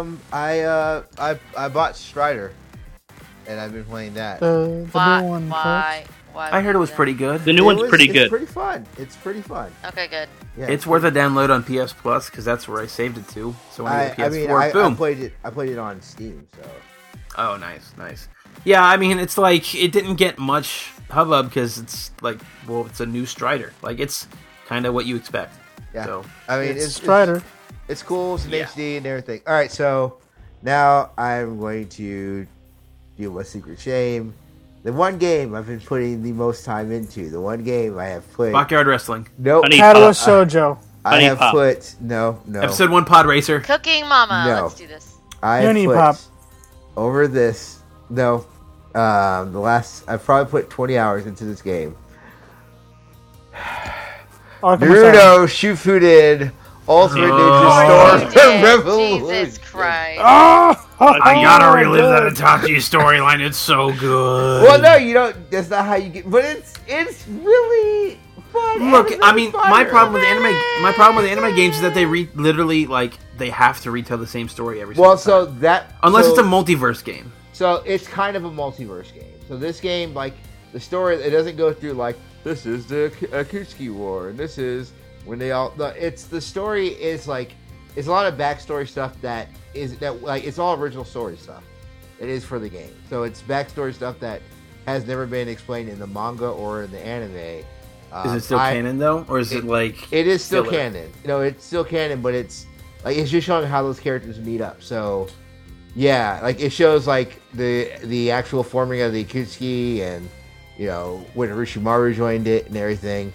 I bought Strider, and I've been playing that. the new one. Why? I heard it was pretty good. The new one's pretty It's good. pretty fun. It's pretty fun. Okay, good. Yeah, It's worth a download on PS Plus because that's where I saved it to. So when I get PS4, I boom. I played it on Steam. So Oh, nice. Yeah, I mean, it's like, it didn't get much hubbub because it's like, well, it's a new Strider. Like, it's kind of what you expect. yeah, So, I mean, It's Strider. It's cool. It's in Yeah. HD and everything. All right, so now I'm going to do my secret shame. The one game I've been putting the most time into. The one game I have put. Backyard Wrestling. Nope. Honey Catalyst Pop. Shoujo. I Honey have Pop. put no. Episode 1 Pod Racer. Cooking Mama. No. Let's do this. I have put Unipop. over this. No. I've probably put 20 hours into this game. Arkham Asylum. Naruto Shippuden Ultimate Oh, Ninja you Storm did. Revolution. Jesus Christ. I gotta relive good. that Itachi storyline. It's so good. Well, no, you don't. That's not how you get. But it's really fun. Look, and I it's mean, fun. my problem with the anime games is that they literally like they have to retell the same story every single Well, time. so that Unless so, it's a multiverse game. So it's kind of a multiverse game. So this game, like the story, it doesn't go through like this is the Akutsuki War and this is when they all. It's the story is like it's a lot of backstory stuff that like it's all original story stuff. It is for the game, so it's backstory stuff that has never been explained in the manga or in the anime. Is it still canon though, or is it like it is still filler? canon? It's still canon, but it's like it's just showing how those characters meet up. So yeah, like it shows like the actual forming of the Akutsuki and when Orochimaru joined it and everything.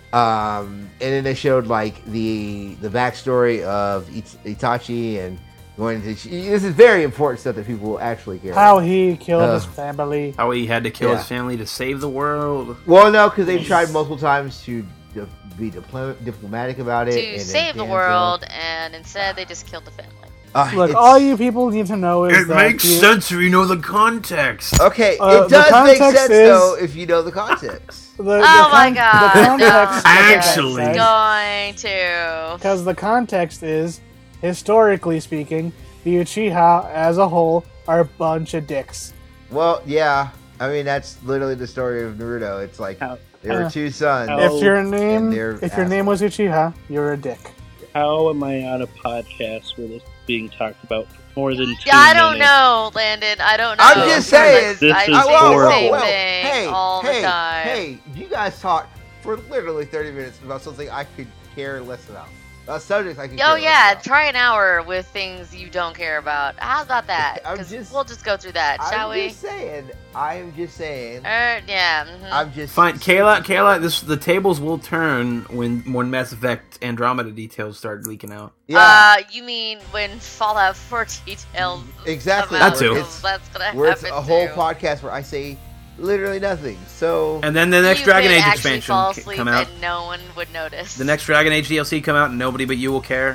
And then they showed like the backstory of Itachi and going into this is very important stuff that people will actually care How about. he killed his family. how he had to kill Yeah. his family to save the world? Well, no, because they've tried multiple times to be diplomatic about it. To and then save the cancel. world, and instead they just killed the family. Look, It's- all you people need to know is It that makes he- sense if you know the context. Okay, The it does make context sense is- though if you know the context. Oh my God, The context, no. Actually. Going to. because the context is, historically speaking, the Uchiha as a whole are a bunch of dicks. Well, yeah, I mean that's literally the story of Naruto. It's like How- there were two sons. how- If your and name, they're if your name was Uchiha, you're a dick. How am I on a podcast where this is being talked about for more than 2 Yeah, I don't minutes? know, Landon. I don't know. I'm just saying. This I is say horrible. the same Well, thing hey, all hey, the time. hey! You guys talked for literally 30 minutes about something I could care less about. Subjects I could. Oh care yeah, less about. try an hour with things you don't care about. How about that? I'm 'Cause just- we'll just go through that, shall I'm we? just saying. I'm just saying. Yeah. Mhm. I'm just Fine, Kayla. The tables will turn when Mass Effect Andromeda details start leaking out. Yeah, You mean when Fallout 4 details? exactly. come out, That too. because That's gonna where it's happen a whole too. podcast where I say literally nothing. So And then the next You Dragon could Age actually expansion fall asleep come out. and no one would notice. The next Dragon Age DLC come out, and nobody but you will care.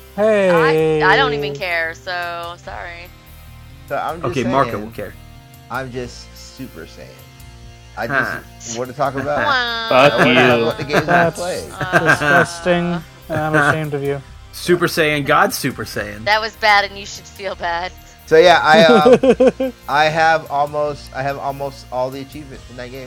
Hey, I don't even care, so sorry. I'm just Okay, saying, Marco will care. I'm just Super Saiyan. I Huh. just want to talk about. Fuck I want to you. talk about the games I That's play. disgusting, and I'm ashamed of you. Super Saiyan, God Super Saiyan. That was bad, and you should feel bad. So yeah, I have almost all the achievements in that game.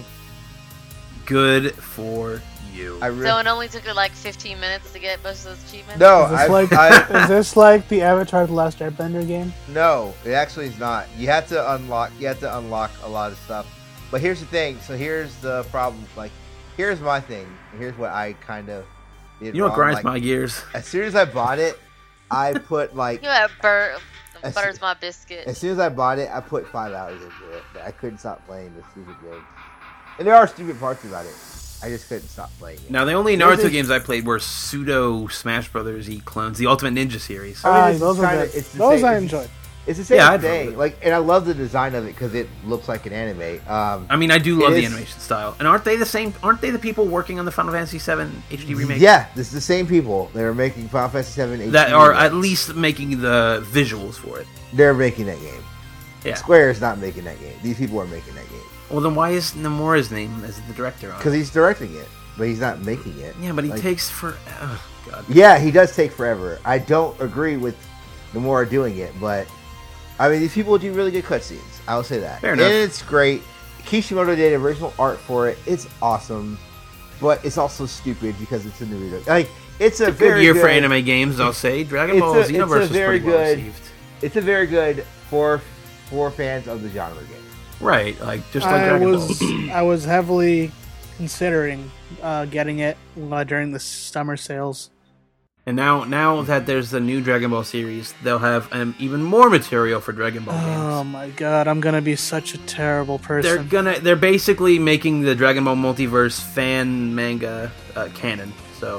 Good for you. I really So it only took like 15 minutes to get most of those achievements? no, Is this, I, like, I is this like the Avatar: The Last Airbender game? no, it actually is not. You have to unlock a lot of stuff. But here's the thing. So here's the problem. Like, here's my thing. Here's what I kind of did You know what wrong. grinds Like, my gears? as soon as I bought it, I put like You have As- butters my biscuit. as soon as I bought it, I put 5 hours into it. I couldn't stop playing the stupid game. And there are stupid parts about it. I just couldn't stop playing it. Now, the only There's Naruto a- games I played were pseudo Smash Brothers clones, the Ultimate Ninja series. I mean, Those were kinda- good. it's the Those same- I enjoyed. It's the same Yeah, I'd thing. probably- Like, and I love the design of it because it looks like an anime. I mean, I do love It the is- animation style. And aren't they the same? Aren't they the people working on the Final Fantasy VII HD remake? Yeah, this is the same people. They're making Final Fantasy VII HD. That are remake. at least making the visuals for it. They're making that game. Yeah. Square is not making that game. These people are making that game Well, then why is Nomura's name as the director on because it? he's directing it, but he's not making it. Yeah, but he Like, takes for. Oh, God. Yeah, he does take forever. I don't agree with Nomura doing it, but I mean, these people do really good cutscenes. I will say that. Fair enough. And it's great. Kishimoto did original art for it. It's awesome, but it's also stupid because it's a Naruto. Like, it's a Good very year good, for anime games, I'll say. Dragon It's Ball a- it's a Xenoverse was very pretty well good- received. It's a very good for fans of the genre game. Right, like just like I Dragon was Ball. I was heavily considering getting it during the summer sales. And now that there's the new Dragon Ball series, they'll have even more material for Dragon Ball Oh games. my god, I'm gonna be such a terrible person. They're basically making the Dragon Ball multiverse fan manga canon. So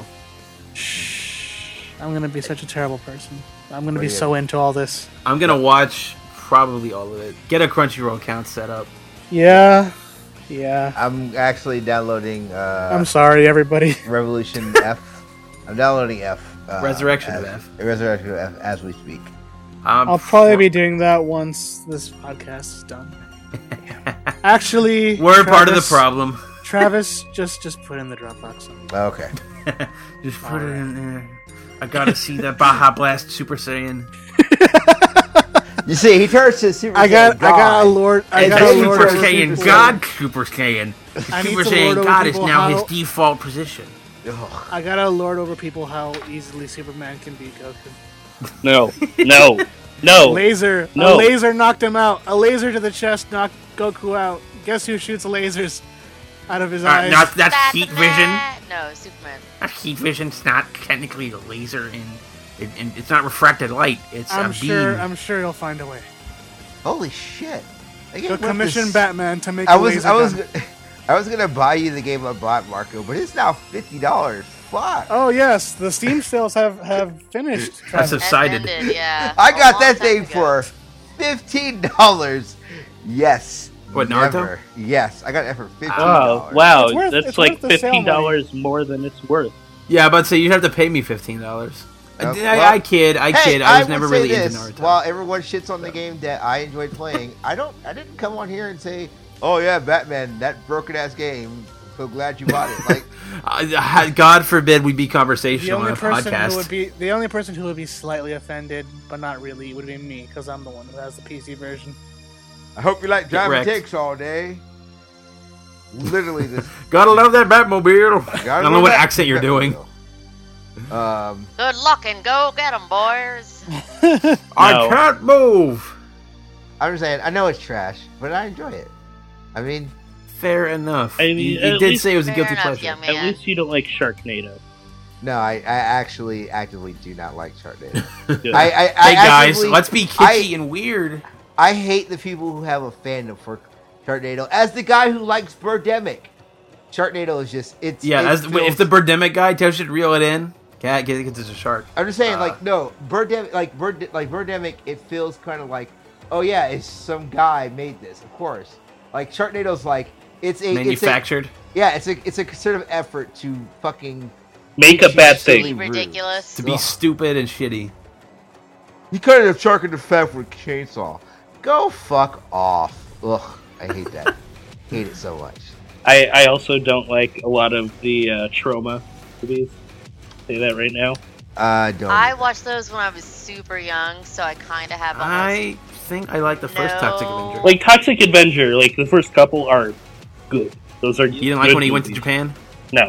Shh. I'm gonna be such a terrible person. I'm gonna What be are you so into all this. I'm gonna watch probably all of it. Get a Crunchyroll account set up. Yeah. Yeah. I'm actually downloading I'm sorry, everybody. Revolution F. I'm downloading F. Resurrection of F. Resurrection of F as we speak. I'll probably be doing that once this podcast is done. Actually, We're part of the problem. Travis, just put in the Dropbox. Okay. Just put it in there. I gotta see that Baja Blast Super Saiyan. You see, he turns to Super I Saiyan got a lord. I got a Super lord over Saiyan people. God Super Saiyan. I need Super to Saiyan lord over God is people now his how- default position. Ugh. I gotta lord over people how easily Superman can beat Goku. No. Laser. No. A laser knocked him out. A laser to the chest knocked Goku out. Guess who shoots lasers out of his eyes? That's heat vision. No, Superman. That's heat vision. It's not technically a laser, and it's not refracted light. It's a beam. I'm sure he'll find a way. Holy shit! I Go can't wait commission this- Batman to make I a was laser gun. I was gonna buy you the game I bought, Marco, but it's now $50. Fuck! Oh yes, the Steam sales have finished. That's Travis. subsided. Ended, yeah. I A got long that time thing ago. for $15. Yes. What, Naruto? Never. Yes, I got it for $15. Oh, wow. It's That's worth like the sale $15 more than it's worth. Yeah, but you have to pay me $15. Well, I kid. I Hey, was never would say really this, into Naruto. While everyone shits on the game that I enjoyed playing, I didn't come on here and say, "Oh yeah, Batman, that broken ass game. So glad you bought it." Like, God forbid we be The conversational on only a person podcast. who would be slightly offended, but not really, would be me because I'm the one who has the PC version. I hope you like driving Correct. ticks all day. Literally, this. Gotta love that Batmobile. I Gotta don't know love what that- accent you're doing. Good luck and go get 'em, boys. I No. can't move. I'm just saying, I know it's trash, but I enjoy it. I mean, Fair enough. I mean, you at did least- say it was a Fair guilty enough, pleasure. young At man. least you don't like Sharknado. no, I actually actively do not like Sharknado. Good. I Hey guys, actively- let's be kitschy and weird. I hate the people who have a fandom for Sharknado. As the guy who likes Birdemic, Sharknado is just it's Yeah, it feels- if the Birdemic guy tells you to reel it in, get it's a shark. I'm just saying, like, no, Birdemic, like Birdemic, it feels kind of like, oh yeah, it's some guy made this, of course. Like Sharknado's like it's a Manufactured. it's a concerted effort to fucking Make a bad silly thing. rude. Ridiculous. To be Ugh. stupid and shitty. He cut a shark in the fat with a chainsaw. Go fuck off. Ugh, I hate that. Hate it so much. I also don't like a lot of the Trauma movies. Say that right now. Don't. I watched those when I was super young, so I kind of have almost. I think I like the first No. Toxic Avenger. Like Toxic Avenger, like the first couple are good. Those are You didn't like good when he went to movies. Japan? No.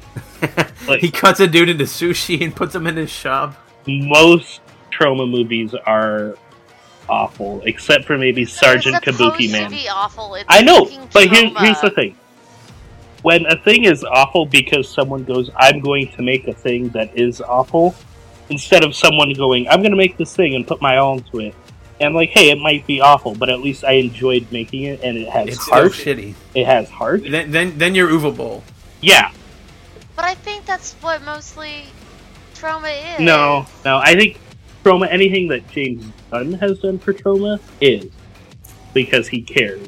Like- He cuts a dude into sushi and puts him in his shop. Most Trauma movies are awful, except for maybe Sergeant It's supposed Kabuki to Man. be awful. It's I know, fucking but trauma. here's the thing. When a thing is awful because someone goes, I'm going to make a thing that is awful, instead of someone going, I'm going to make this thing and put my all into it. And I'm like, hey, it might be awful, but at least I enjoyed making it, and it has It's still heart. shitty. It has heart. Then you're Uwe Boll. Yeah. But I think that's what mostly trauma is. No. I think Trauma, anything that James Gunn has done for Trauma is because he cares.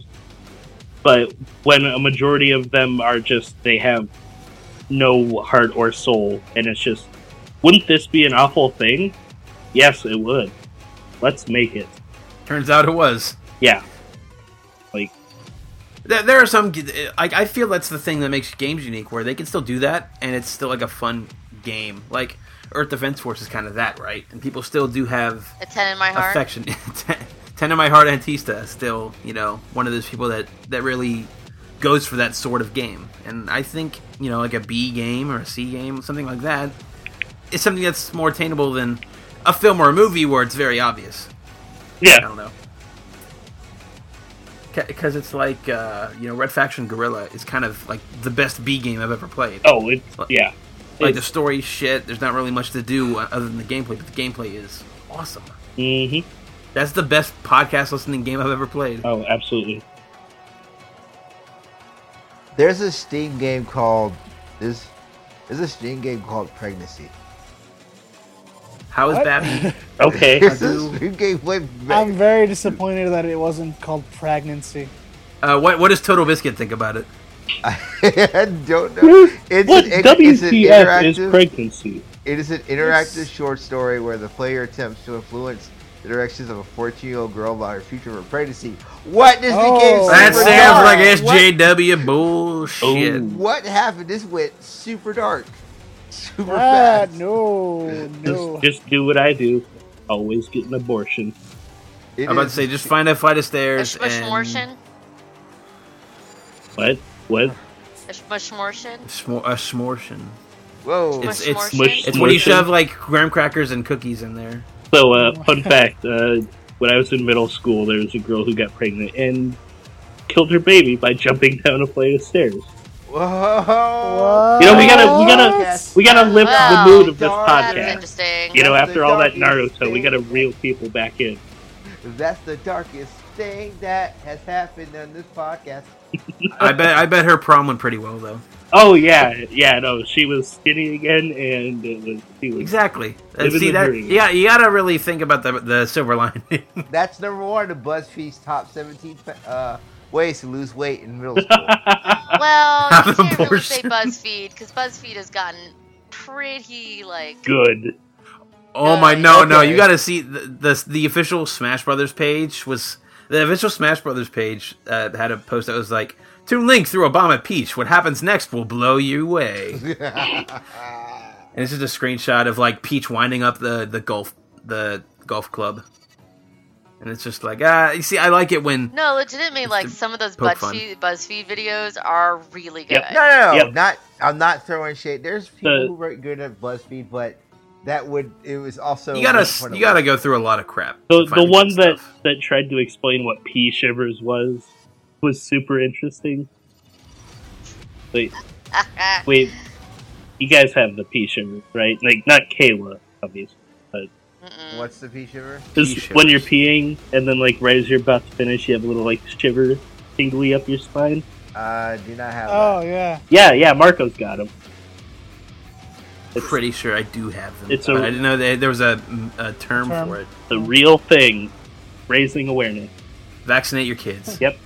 But when a majority of them are just, they have no heart or soul, and it's just, wouldn't this be an awful thing? Yes, it would. Let's make it. Turns out it was. Yeah. Like, There are some. I feel that's the thing that makes games unique, where they can still do that, and it's still like a fun game. Like Earth Defense Force is kind of that, right? And people still do have A 10 in my heart. affection. 10 in my heart, Antista is still, one of those people that really goes for that sort of game. And I think, like a B game or a C game, something like that, is something that's more attainable than a film or a movie where it's very obvious. I yeah. don't know. Because it's like, Red Faction Guerrilla is kind of like the best B game I've ever played. Oh, yeah. Like the story shit, there's not really much to do other than the gameplay, but the gameplay is awesome. Mm-hmm. That's the best podcast listening game I've ever played. Oh, absolutely. There's a Steam game called Pregnancy. How is What? Babby? Okay. There's I a do. Steam game with I'm very disappointed that it wasn't called Pregnancy. What does Total Biscuit think about it? I don't know. It's What it's an WTF is interactive. pregnancy? It is an interactive short story where the player attempts to influence the directions of a 14-year-old girl about her future of pregnancy. What does the game That super sounds dark? like SJW bullshit. What happened? This went super dark. Super fast. No. Just do what I do. Always get an abortion. It I'm about to is- say, just find a flight of A stairs shmushmortion? What? What? A shmushmortion? a smortion. Whoa. It's Shmushmortion? it's when you Smortion? shove like graham crackers and cookies in there. So, fun fact, when I was in middle school, there was a girl who got pregnant and killed her baby by jumping down a flight of stairs. Whoa. You know, we Yes. gotta lift Wow. the mood of this That's That's podcast. interesting. You know, That's after the all that darkest Naruto, we gotta thing. reel people back in. That's the darkest thing that has happened on this podcast. I bet her prom went pretty well though. Oh yeah, no, she was skinny again, and she was Exactly. Living See the that? dream. Yeah, you gotta really think about the silver lining. That's number one of BuzzFeed's top 17 ways to lose weight in middle school. Well, Have you an can't really say abortion. BuzzFeed, because BuzzFeed has gotten pretty, good. Oh my no! Okay. You got to see the official Smash Brothers page was the official Smash Brothers page had a post that was like to Link through Obama Peach. What happens next will blow you away. And it's just a screenshot of like Peach winding up the golf club, and it's just like you see, I like it when No, legitimately, like, some of those poke fun. BuzzFeed videos are really good. Yep. No. Yep. I'm not throwing shade. There's people The- who were good at BuzzFeed, but it was also you gotta go through a lot of crap. So to find the one good that stuff. tried to explain what pea shivers was super interesting. Wait, you guys have the pea shivers, right? Like, not Kayla, obviously, but Mm-mm. What's the pea shiver? just Pea when you're shivers. peeing, and then like right as you're about to finish, you have a little like shiver tingly up your spine. Do not have Oh yeah. Yeah, Marco's got them. Pretty sure I do have them. It's but a- I didn't know there was a term for it. The real thing, raising awareness. Vaccinate your kids. Yep,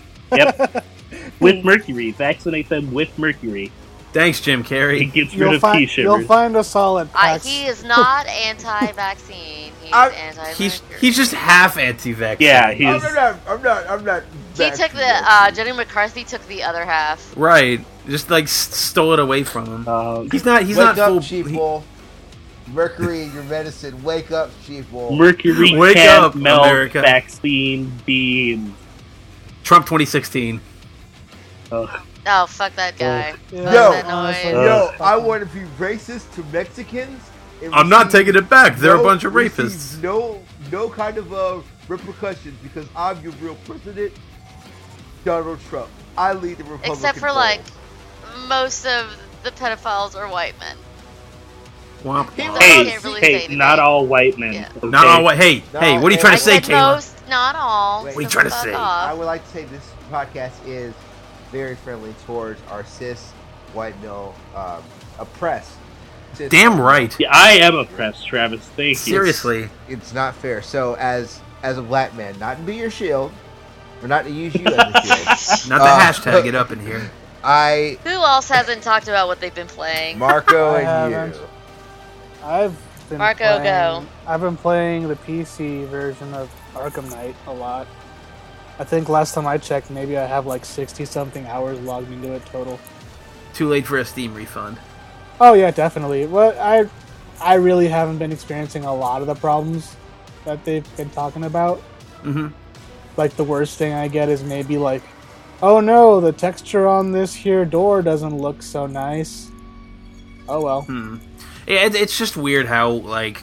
with mercury. Vaccinate them with mercury. Thanks, Jim It Carrey. gets rid of pea You'll shivers. find a solid pack. He is not anti-vaccine. He's I'm- anti-vaccine. He's just half anti-vaccine. Yeah, he's I'm not. He took Jenny McCarthy took the other half. right. Just like stole it away from him. He's not Wake not up, full. sheeple. Mercury in your medicine. Wake up, sheeple. mercury Wake can up, melt America. vaccine beams. Trump 2016. Ugh. Oh, fuck that guy. Yeah, Yo, that noise. Yo, I want to be racist to Mexicans. and I'm not receive taking it back. They're a no- bunch of receive rapists. No kind of repercussions because I'm your real president, Donald Trump. I lead the Republican. Except for, Party. like, most of the pedophiles are white men. Womp He womp. was- Hey, can't really say anything. not all white men. Yeah. Okay? Not all white. Hey, No, hey, what are you hey, trying I to say, said Kayla? most, not all. What are you so trying to fuck say? off. I would like to say this podcast is very friendly towards our cis white male oppressed. cis- Damn right. Yeah, I am oppressed, Travis. Thank you. Seriously. It's not fair. So as a black man, not to be your shield, or not to use you as a shield. Not the hashtag it up in here. I, Who else hasn't talked about what they've been playing? Marco, I and haven't. you. I've been Marco, playing, go. I've been playing the PC version of Arkham Knight a lot. I think last time I checked, maybe I have like 60-something hours logged into it total. Too late for a Steam refund. Oh yeah, definitely. Well, I really haven't been experiencing a lot of the problems that they've been talking about. Mm-hmm. Like the worst thing I get is maybe like, oh no, the texture on this here door doesn't look so nice. Oh well. Yeah, it's just weird how like,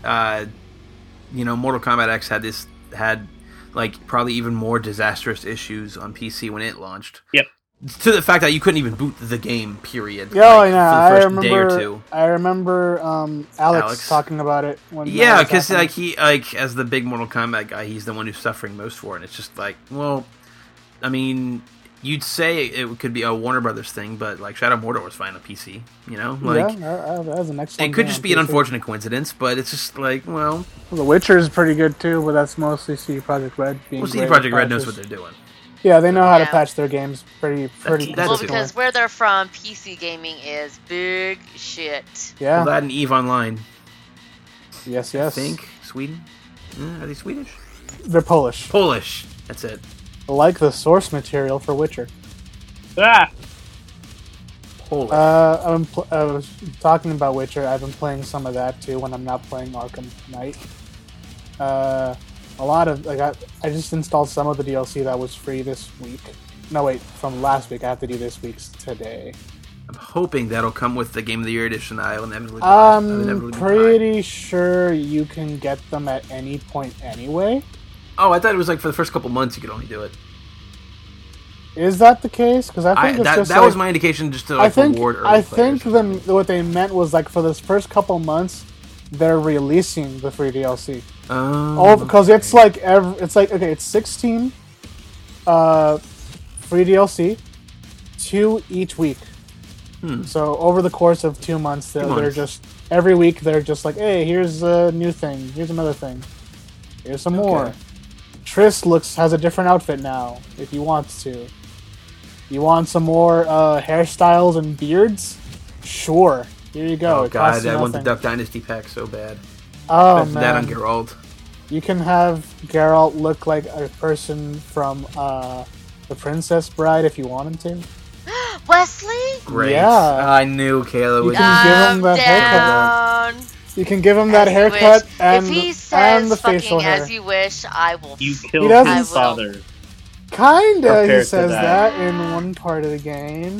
Mortal Kombat X had like probably even more disastrous issues on PC when it launched. Yep. To the fact that you couldn't even boot the game. Period. Yeah, like, I know. For I the first remember. day or two. I remember Alex Alex. talking about it when. Yeah, that was because happening. like he as the big Mortal Kombat guy, he's the one who's suffering most for it. And it's just like, well, I mean, you'd say it could be a Warner Brothers thing, but like Shadow of Mordor was fine on PC. You know, like that was an excellent. it could game just on be an PC. unfortunate coincidence, but it's just like, well, The Witcher is pretty good too, but that's mostly CD Projekt Red being. CD great Projekt with Red knows what patches. they're doing. Yeah, they know how to Yeah. patch their games pretty That's Well, consistently. because where they're from, PC gaming is big shit. Yeah. Well, that and EVE Online. Yes. I think Sweden. Are they Swedish? They're Polish. Polish. That's it. Like the source material for Witcher. Ah! Polish. I was talking about Witcher. I've been playing some of that too when I'm not playing Arkham Knight. A lot of I just installed some of the DLC that was free this week. No, wait, from last week. I have to do this week's today. I'm hoping that'll come with the Game of the Year edition. I'll inevitably buy. I'm pretty sure you can get them at any point anyway. Oh, I thought it was like for the first couple months you could only do it. Is that the case? Because I think it's just that was my indication, just to reward early I players. think what they meant was like for this first couple months, they're releasing the free DLC. Because it's like it's 16 free DLC, 2 each week. So over the course of 2 months, they're just every week they're just like, hey, here's a new thing, here's another thing, here's some more. Triss has a different outfit now if you want to. You want some more hairstyles and beards? Sure. Here you go. Oh god, I want the Duck Dynasty pack so bad. Oh That's man. that on Geralt. You can have Geralt look like a person from The Princess Bride if you want him to. Wesley? Great. Yeah. I knew Kayla would. You can give him that down. You can give him that As you haircut wish. and, if he and says the facial fucking hair. as you wish, I will. You He killed doesn't- his father. Kinda, he Compared to says that. that in one part of the game.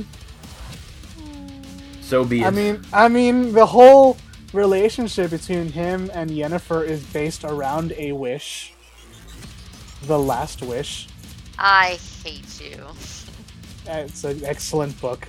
So be it. I mean, the whole relationship between him and Yennefer is based around a wish. The Last Wish. I hate you. It's an excellent book.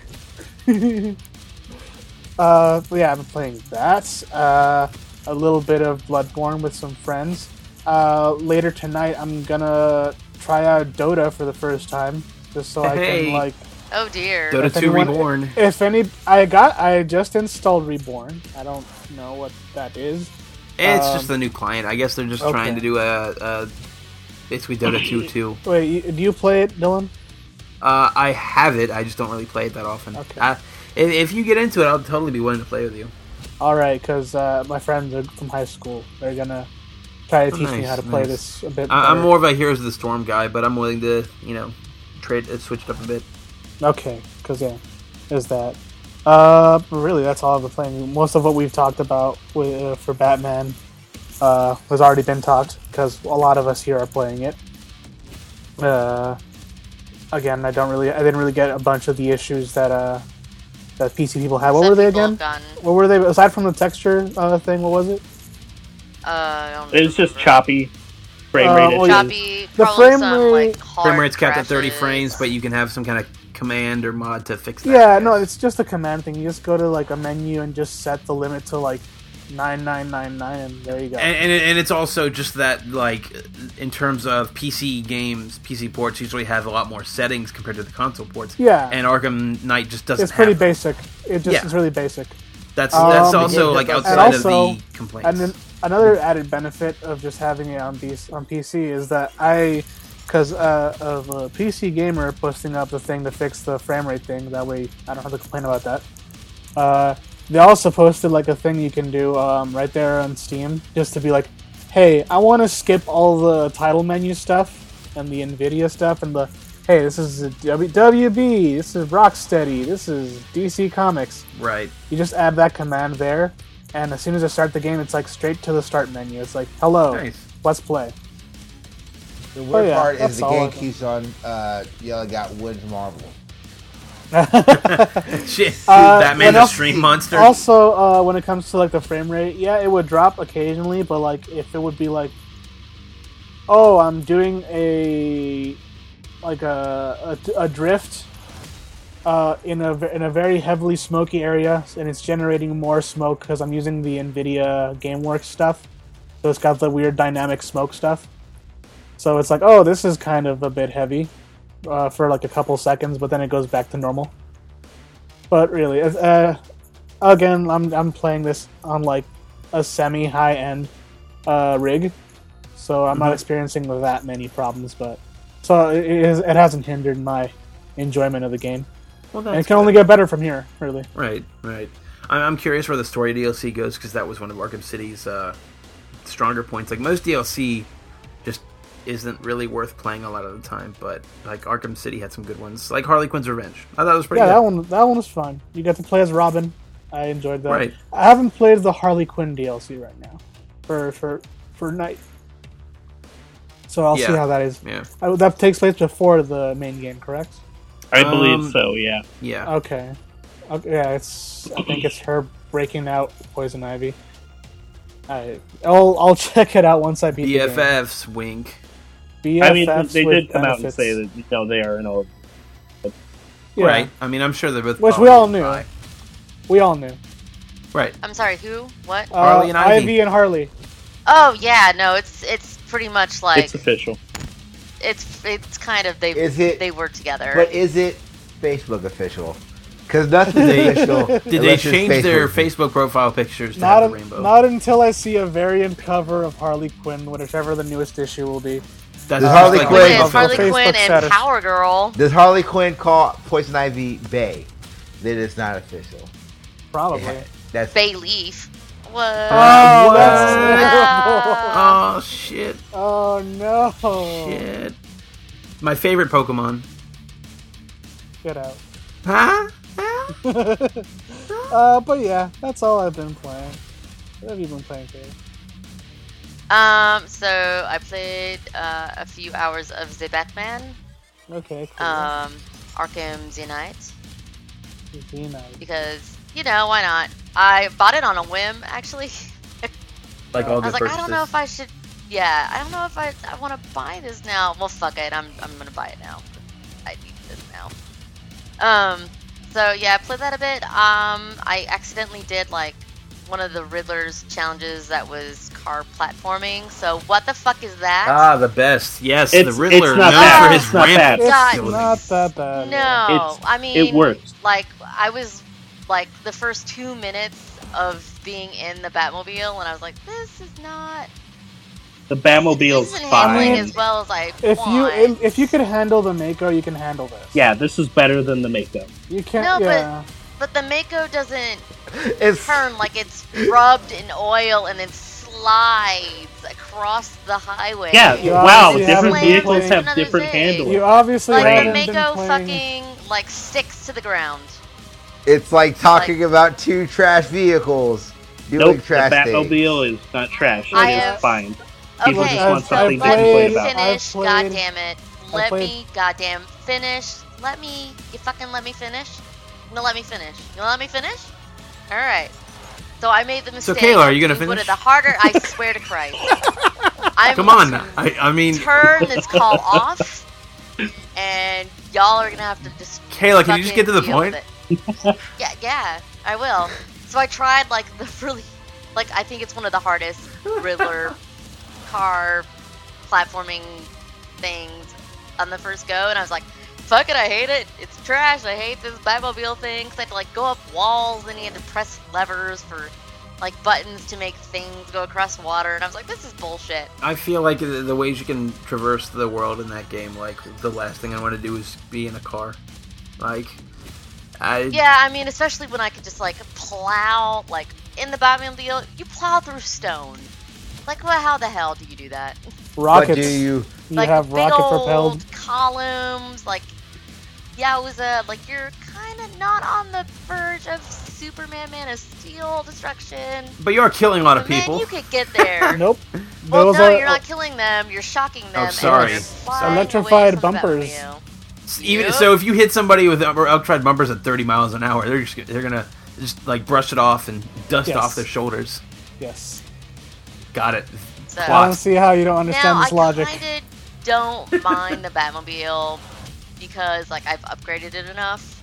But yeah, I've been playing that. A little bit of Bloodborne with some friends. Later tonight, I'm gonna try out Dota for the first time, just so I Hey. can Oh dear. Dota if 2 anyone- Reborn. If any, I just installed Reborn. I don't know what that is. It's just the new client. I guess they're just trying to do a basically Dota 2 too. Wait, do you play it, Dylan? I have it. I just don't really play it that often. Okay. If you get into it, I'll totally be willing to play with you. All right, because my friends are from high school. They're gonna try to teach me Nice, how to play nice. this a bit. I'm better. more of a Heroes of the Storm guy, but I'm willing to switch it up a bit. Okay, because there's that. But really, that's all I've been playing. Most of what we've talked about for Batman has already been talked because a lot of us here are playing it. Again, I didn't really get a bunch of the issues that PC people had. What Some were they people again? have gotten, What were they aside from the texture thing? What was it? I don't It's just remember. choppy. Frame rate well, issues. Choppy. The Probably frame some rate- like hard Frame rate's capped at 30 crashes. frames, but you can have some kind of command or mod to fix that. Yeah, no, it's just a command thing. You just go to like a menu and just set the limit to like 9999, and there you go. And it's also just that, like, in terms of PC games, PC ports usually have a lot more settings compared to the console ports. Yeah. And Arkham Knight just doesn't It's pretty have them. basic. It just Yeah. is really basic. That's Um, also, and like, also- outside of also- the complaints. And then another added benefit of just having it on PC is that because of a PC gamer posting up the thing to fix the frame rate thing, that way I don't have to complain about that. They also posted like a thing you can do right there on Steam, just to be like, hey, I want to skip all the title menu stuff and the Nvidia stuff and the, hey, this is WB, this is Rocksteady, this is DC Comics. Right. You just add that command there, and as soon as I start the game, it's like straight to the start menu. It's like, hello, Nice. let's play. The weird yeah, part is that's the all game of them. keeps on yelling out wins Marvel. Shit. When Batman's a else- stream monster. Also, when it comes to like the frame rate, yeah, it would drop occasionally, but like if it would be like, oh, I'm doing a drift in a very heavily smoky area, and it's generating more smoke because I'm using the Nvidia GameWorks stuff, so it's got the weird dynamic smoke stuff. So it's like, oh, this is kind of a bit heavy for like a couple seconds, but then it goes back to normal. But really, again, I'm playing this on like a semi-high end rig, so I'm not experiencing that many problems. But So it hasn't hindered my enjoyment of the game. Well, And it can only get better from here, really. Right. I'm curious where the story DLC goes, because that was one of Arkham City's stronger points. Like, most DLC just isn't really worth playing a lot of the time, but like Arkham City had some good ones, like Harley Quinn's Revenge. I thought it was pretty good. that one was fun. You got to play as Robin. I enjoyed that. Right. I haven't played the Harley Quinn DLC right now for Night. So I'll see how that is. Yeah. That takes place before the main game, correct? I believe so. Yeah. Yeah. Okay. Yeah, I think it's her breaking out Poison Ivy. I'll check it out once I beat the game. BFFs, wink. BFFs I mean, they with did come out and benefits. say that they are in all. Yeah, Right. I mean, I'm sure they're both. Which we all knew. We all knew. Right. I'm sorry, who? What? Harley and Ivy. and Harley. Oh yeah, no, it's pretty much like It's official. it's kind of they work together. But is it Facebook official? Because nothing's official. Did they unless it's change their Facebook profile pictures to have the rainbow? Not until I see a variant cover of Harley Quinn, whichever the newest issue will be. That's Does just Harley like Quinn- Which rainbow is Harley Facebook Quinn and status. Power Girl. Does Harley Quinn call Poison Ivy Bay? Then it's not official. Probably. Yeah, that's Bay Leaf. What? Oh, that's Ah. terrible. Oh shit! Oh no! Shit! My favorite Pokemon. Get out. Huh? But yeah, that's all I've been playing. What have you been playing, Kate? So I played a few hours of the Batman, Okay, cool. Arkham Zenite, Xenite. because why not? I bought it on a whim, actually. Like all I the was like, purchases. I don't know if I should. Yeah, I don't know if I want to buy this now. Well, fuck it, I'm gonna buy it now. I need this now. So yeah, I played that a bit. I accidentally did like one of the Riddler's challenges that was car platforming. So what the fuck is that? Ah, the best. Yes, It's- the Riddler, it's not known bad. for his It's not ramp bad. It's God. abilities. not that bad. No, It's- I mean It works. Like I was like the first 2 minutes of being in the Batmobile, and I was like, this is not. The This Batmobile's isn't handling fine. as well as I If want. you could handle the Mako, you can handle this. Yeah, this is better than the Mako. You can't. No, but- yeah. But the Mako doesn't it's turn like it's rubbed in oil and then slides across the highway. Yeah, You wow, obviously different haven't vehicles played have another different thing. handles. You obviously Like haven't the been Mako playing. fucking like sticks to the ground. it's like talking about two trash vehicles doing Nope, the trash things. Batmobile is not trash. I It is have- fine. People Okay, just want so something let to me complain about. finish. I've God played- damn it! I've Let played- me goddamn finish. You fucking let me finish. No, let me finish. You let me finish? All right. So I made the mistake. Kayla, are you gonna to put finish? it the harder. I swear to Christ. I'm Come on. going to I mean, turn this call off, and y'all are gonna have to just. Kayla, can you just get to the fucking point? deal with it. Yeah, I will. So I tried like the really, like I think it's one of the hardest Riddler car platforming things on the first go, and I was like, fuck it, I hate it. It's trash. I hate this Batmobile thing. Cause I had to like go up walls, and you had to press levers for like buttons to make things go across water, and I was like, this is bullshit. I feel like the ways you can traverse the world in that game, like the last thing I want to do is be in a car. Like, Yeah, I mean, especially when I could just like plow, like in the Batmobile, you plow through stone. Like, well, how the hell do you do that? Rockets. But do you? You Like have big rocket old propelled. columns, like Yowza, like you're kind of not on the verge of Superman Man of Steel destruction. but you are killing a lot of But man, people. you could get there. Nope. Well, Those no, are you're not killing them. You're shocking them. and sorry. they're flying away Electrified from the bumpers. Batmobile. Even Yep. so, if you hit somebody with outright bumpers at 30 miles an hour, they're gonna just like brush it off and dust Yes. off their shoulders. Yes. Got it. So, I Plot. don't see how you don't understand now this logic. I kind of don't mind the Batmobile because like I've upgraded it enough.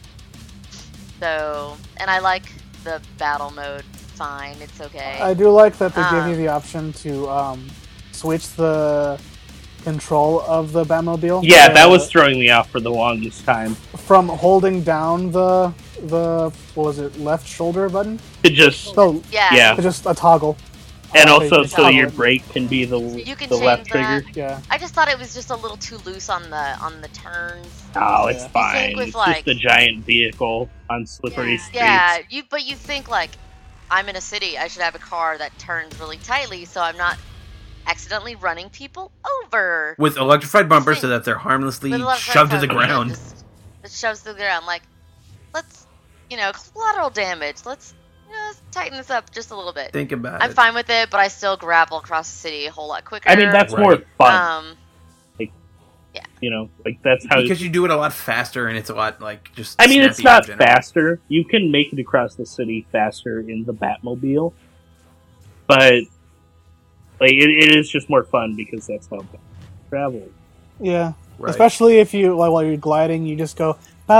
So, and I like the battle mode fine. It's okay. I do like that they give Um, you the option to switch the control of the Batmobile. Yeah, that was throwing me off for the longest time. from holding down the what was it, left shoulder button? It just No, yeah. yeah. just a toggle. And Oh, also, you so can your change brake can be the You can left change that. trigger. Yeah. I just thought it was just a little too loose on the turns. Oh, it's Yeah. fine. with, It's like- just a giant vehicle on slippery streets. Yeah, but you think like I'm in a city, I should have a car that turns really tightly so I'm not accidentally running people over. With electrified bumpers so that they're harmlessly With a lot of shoved to the front ground. Just shoves to the ground. Like, let's, collateral damage. Let's tighten this up just a little bit. Think about I'm it. fine with it, but I still grapple across the city a whole lot quicker. I mean, that's Right. more fun. That's how. Because you do it a lot faster and it's a lot, like, just I mean, it's snappy in not general. faster. You can make it across the city faster in the Batmobile, but like it is just more fun because that's how Batman travels. Yeah. Right. Especially if you while you're gliding, you just go. I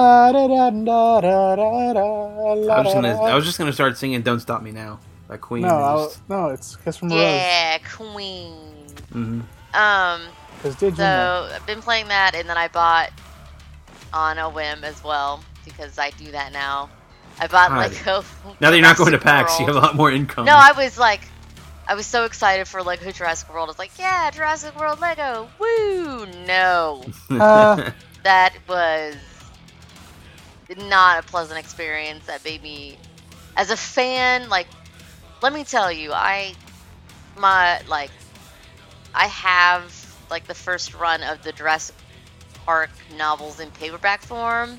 was just gonna start singing "Don't Stop Me Now" by Queen. No, it's Kiss from a Rose. Yeah, Queen. Mhm. Because did you So know? I've been playing that, and then I bought on a whim as well because I do that now. I bought God. Lego. Now that you're not going to Jurassic PAX, you have World. a lot more income. No, I was so excited for Lego Jurassic World. I was like, yeah, Jurassic World Lego. Woo! No, that was not a pleasant experience. That made me, as a fan, like, let me tell you, I have like the first run of the Jurassic Park novels in paperback form.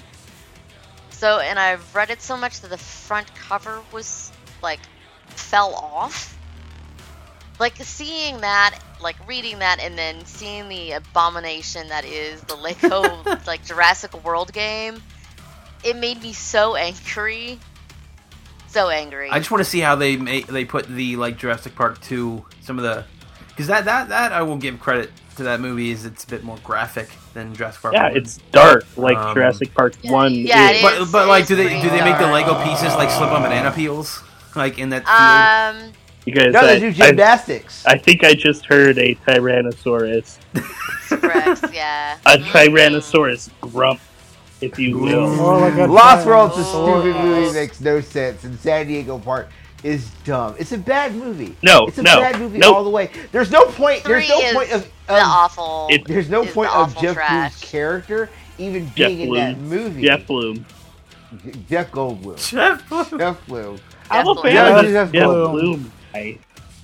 So, and I've read it so much that the front cover was like fell off. Like seeing that, like reading that, and then seeing the abomination that is the Lego like Jurassic World game, it made me so angry. So angry. I just want to see how they put the like Jurassic Park 2, some of the, because that I will give credit to that movie, is it's a bit more graphic than Jurassic Park. Yeah, 1. it's dark like Jurassic Park 1 yeah, is. it is. But like, do they pretty make the dark. Lego pieces like slip on banana peels, like in that field? Because No, they do gymnastics. I think I just heard a Tyrannosaurus. Rex, yeah. A Tyrannosaurus grump, if you will. Or like a Lost World's a Oh. stupid movie that makes no sense, and San Diego Park is dumb. It's a bad movie. No, It's a no, bad movie nope. all the way. There's no point. There's Three no is point of the awful. there's no is point the of awful Jeff trash. Blume's character even Jeff being in that movie. Jeff Bloom. Jeff Goldblum. Jeff Blum. Jeff Bloom. I'm a Jeff fan Bloom. of Jeff Jeff Bloom. Bloom. I-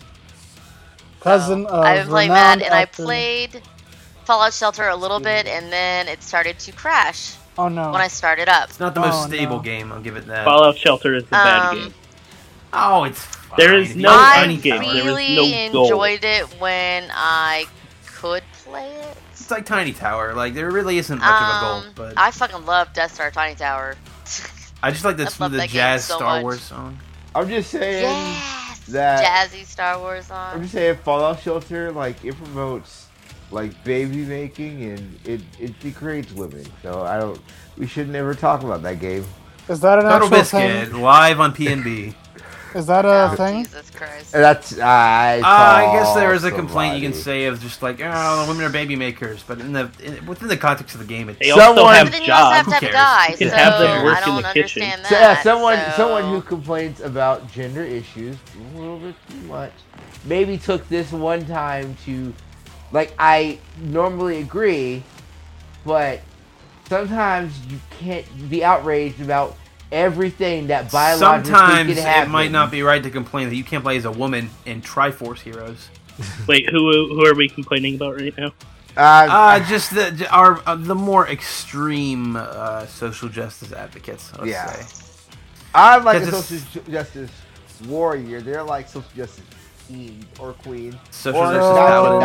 cousin of I've been playing that, renowned and I actor- played Fallout Shelter a little bit, and then it started to crash Oh no! when I started up. It's not the most Oh, stable no. game. I'll give it that. Fallout Shelter is a bad Um, game. Oh, it's fine. There is If you no don't I any game. power. There is really no goal. enjoyed it when I could play it. It's like Tiny Tower. Like there really isn't much of a goal, but I fucking love Death Star Tiny Tower. I just like I love the that game jazz so Star much. Wars song. I'm just saying Yes, that- jazzy Star Wars I'm song. just saying Fallout Shelter, like, it promotes like baby making and it degrades women. So we should never talk about that game. Is that an Total actual Biscuit thing? live on PNB. Is that a Oh, thing? Jesus Christ. And that's I guess there is a complaint you can somebody. say of just like, oh, women are baby makers, but within the context of the game, it's They also Someone- have But then you also have jobs. to have a Who guy, cares? You so can have them work I in don't the kitchen. understand So, that. someone so- who complains about gender issues a little bit too much maybe took this one time to, like, I normally agree, but sometimes you can't be outraged about everything that biologically sometimes can happen. it might not be right to complain that you can't play as a woman in Triforce Heroes. Wait, who are we complaining about right now? Just the more extreme social justice advocates. Let's Yeah. say. I'm like a 'Cause social justice warrior. They're like social justice king or queen. Social Or justice not, paladin.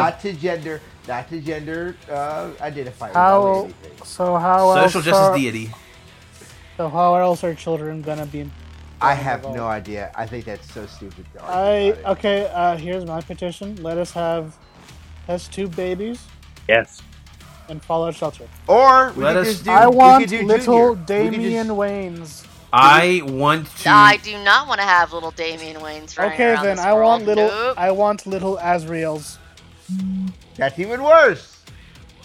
not to gender identify. How? or anything. So how Social else justice are, deity. So how else are children gonna be? I have no idea. I think that's so stupid. to argue about it. Okay. Here's my petition. Let us have test tube babies Yes. and Fallout Shelter. Or we Let could us- just do. I we want could do little Junior. We could Damian just- Waynes. I want to. I do not want to have little Damian Waynes running Okay, around then this I want world. little. Nope. I want little Azraels. That's even worse.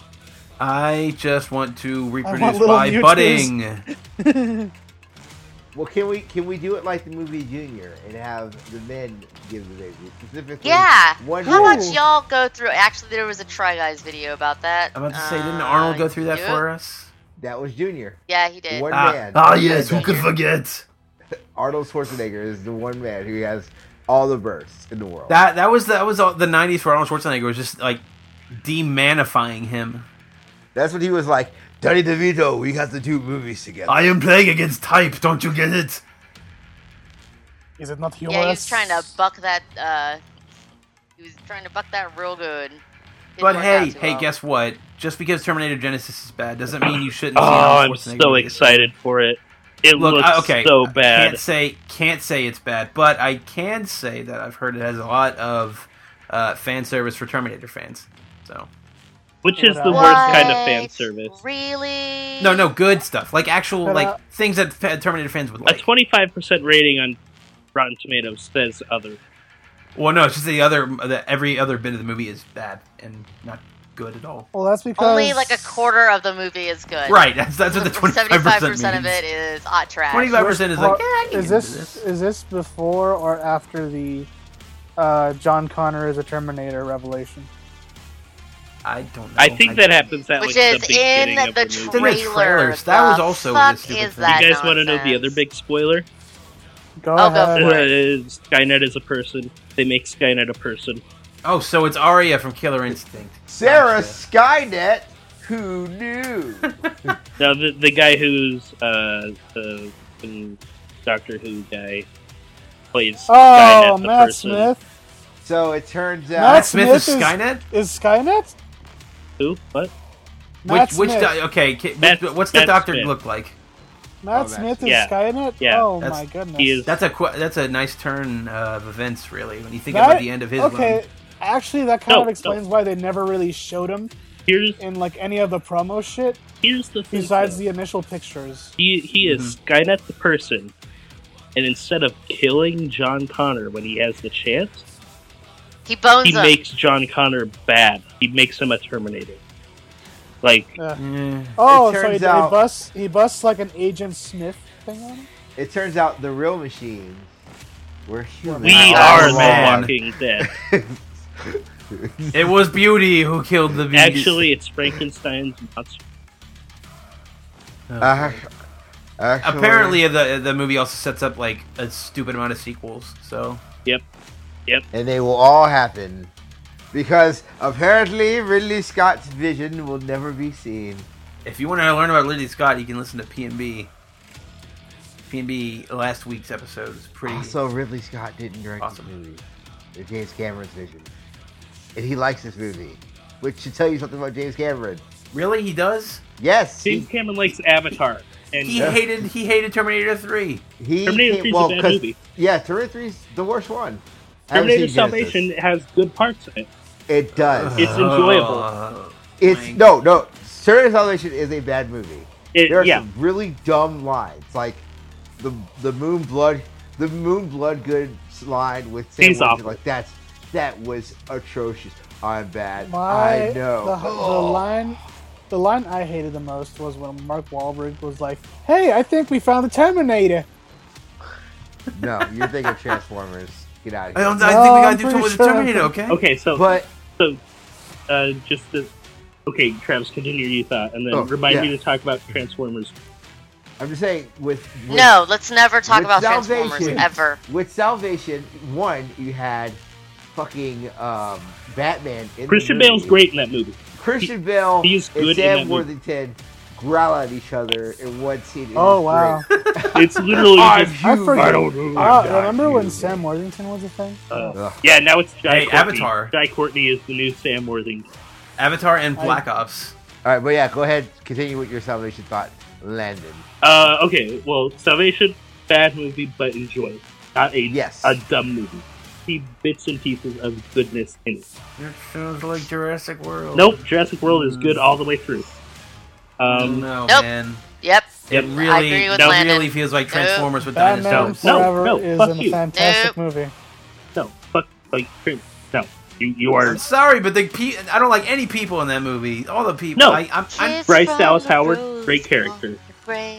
I just want to reproduce want little by Mewtwo's. budding. Well, can we do it like the movie Junior and have the men give the baby specifically? Yeah. One How man. about y'all go through? Actually, there was a Try Guys video about that. I'm about to say, didn't Arnold go through that do it? for us? That was Junior. Yeah, he did. One man. Yes, who could forget? Arnold Schwarzenegger is the one man who has all the births in the world. That was all, the '90s for Arnold Schwarzenegger was just like demanifying him. That's what he was like. Danny DeVito, we got to do movies together. I am playing against type. Don't you get it? Is it not humorous? Yeah, he was trying to buck that. He was trying to buck that real good. Didn't But work hey, out too well. guess what? Just because Terminator Genesis is bad doesn't mean you shouldn't. Oh, see Arnold I'm Schwarzenegger so movies. excited for it. It Look, looks so bad. Can't say it's bad, but I can say that I've heard it has a lot of fan service for Terminator fans. So Which is the What? worst kind of fan service. Really? no, good stuff like actual But, like things that Terminator fans would A like. 25% rating on Rotten Tomatoes says other. Well, no, it's just every other bit of the movie is bad and not good at all. Well, that's because Only like a quarter of the movie is good. Right, that's what the 25% 75% of it is hot trash. 25% is like, yeah, I can is get into this. Is this before or after the John Connor is a Terminator revelation? I don't know. I think that happens at Which like is the beginning in of the the movie. In the trailer. trailers, that was The also fuck a stupid is thing. that You guys want to know the nonsense? other big spoiler? Go I'll go ahead. for it. Skynet is a person. They make Skynet a person. Oh, so it's Arya from Killer Instinct. Sarah Gotcha. Skynet, who knew? Now the guy who's the Doctor Who guy plays Oh, Skynet the Matt person. Smith So it turns Matt out. Matt Smith is Smith is- Skynet? is Skynet. Who? What? Matt Which Smith. what's the Matt doctor Smith. look like? Matt Oh, Smith is yeah. Skynet. Yeah. Oh That's- my goodness. He is. That's a nice turn of events, really, when you think That- about the end of his okay. run. Actually, that kind No, of explains why they never really showed him Here's in like any of the promo shit, here's the thing. besides though. the initial pictures. He is Skynet the person, and instead of killing John Connor when he has the chance, He bones he him. makes John Connor bad. He makes him a Terminator. Like Yeah. Oh, It so turns he out- busts like an Agent Smith thing on him. It turns out the real machines were human. we Oh, are man. the Walking Dead. It was Beauty who killed the beast. Actually, it's Frankenstein's monster. Actually, Apparently, the movie also sets up like a stupid amount of sequels. So Yep. and they will all happen because apparently Ridley Scott's vision will never be seen. if you want to learn about Ridley Scott, you can listen to P&B. P&B last week's episode is pretty. Also, Ridley Scott didn't direct Awesome. this movie. It's James Cameron's vision, and he likes this movie, which should tell you something about James Cameron. Really, he does. Yes, James Cameron likes Avatar, and He hated Terminator 3. he Terminator 3 is a bad 'cause- movie. Yeah, Terminator 3 is the worst one. I haven't Terminator seen Salvation Genesis. has good parts in it. It does. It's enjoyable. It's Like- no. Terminator Salvation is a bad movie. There are Yeah, some really dumb lines, like the Moon Blood good line with Sam He's Worthington. awful. Like that was atrocious. I'm bad. My, I know. The line I hated the most was when Mark Wahlberg was like, "Hey, I think we found the Terminator." No, you're thinking of Transformers. Get out of I here. think we No, gotta I'm do pretty something with sure- the Terminator, okay? Okay, so But just to, okay, Travis, continue your thought, and then Oh, remind yeah. me to talk about Transformers. I'm just saying, with No, let's never talk with about Salvation- Transformers ever. With Salvation, one, you had fucking Batman in Christian the movie. Bale's great in that movie. Christian Bale He's and good in Sam that movie. Worthington growl at each other in one scene. It Oh is wow! great. It's literally I'm just. I forget. I don't know. Remember when Sam Worthington was a thing? Ugh. Yeah, now it's Jai Hey, Courtney. Avatar. Jai Courtney is the new Sam Worthington. Avatar and Black Ops. All right, but yeah, go ahead. Continue with your Salvation thought, Landon. Okay, well, Salvation, bad movie, but enjoy it. Not a Yes. a dumb movie. See bits and pieces of goodness in it. It sounds like Jurassic World. Nope, Jurassic World is good all the way through. No, Nope. man. Yep. It I really, agree with that Landon. really feels like Nope. Transformers with Batman dinosaurs. No, Forever no, is fuck a you. fantastic Nope. movie. No, fuck, like, no. You are I'm sorry, but I don't like any people in that movie. All the people. No. I'm Kiss Bryce from Dallas the Howard, rose great character. great.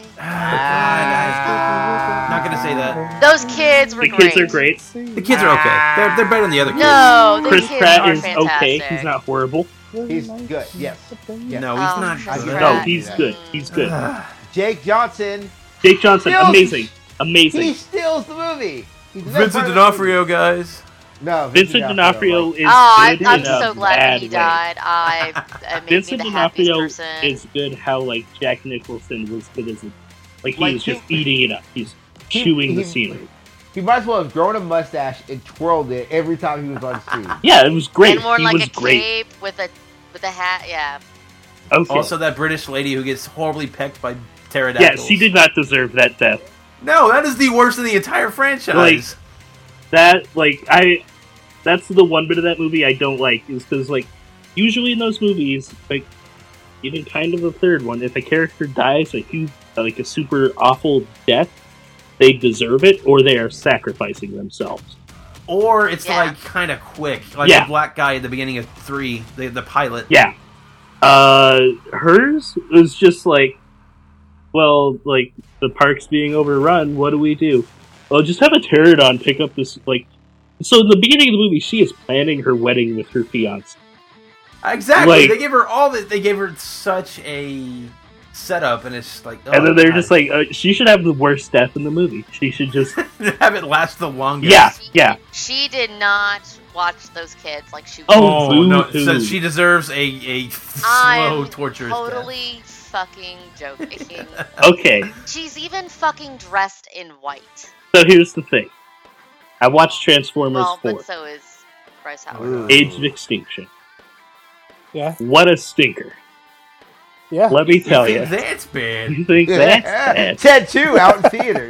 Not gonna say that. Those kids were The great. kids are great. The kids are okay. They're better than the other kids. No, the Chris kids Pratt are is fantastic. okay. He's not horrible. He's good, yes. Yeah. No, he's Oh, not Chris good. No, Pratt. he's good. He's good. Jake Johnson, Jake Johnson, Steals- amazing. he Amazing. steals the movie. He's no Vincent part of the movie. D'Onofrio, guys. No, Vincent D'Onofrio like- is Oh, good I'm in a so glad bad he way. died. It made Vincent me the happiest D'Onofrio person. is good how, like, Jack Nicholson was good as a... Like, he Like, was just he- eating it up. He's chewing the he- scenery. He might as well have grown a mustache and twirled it every time he was on screen. Yeah, it was great. and worn He like was a great. cape with a hat. Yeah. Okay. Also, that British lady who gets horribly pecked by yeah, pterodactyls. she did not deserve that death. No, that is the worst in the entire franchise. That's the one bit of that movie I don't like, is because, like, usually in those movies, like, even kind of the third one, if a character dies a super awful death, they deserve it, or they are sacrificing themselves. Or it's Yeah. like kind of quick, like Yeah. the black guy at the beginning of 3, the pilot. Yeah. Hers was just like, well, like, the park's being overrun, what do we do? Well, just have a pterodon pick up this, like... So in the beginning of the movie, she is planning her wedding with her fiancé. Exactly. Like- They gave her all that. They gave her such a setup, and it's like, oh, And then they're God. just like, she should have the worst death in the movie. She should just... have it last the longest. Yeah. She did not watch those kids like she. Oh, Oh no! boo-hoo. So she deserves a slow, I'm torturous totally fucking joking. Okay, She's even fucking dressed in white. so here's the thing. I watched Transformers Well, 4, but so is Bryce Howard. Ooh. Age of Extinction. Yeah. What a stinker. Yeah. Let me tell You you. think that's bad. You think that's bad? Ted 2 out in theaters.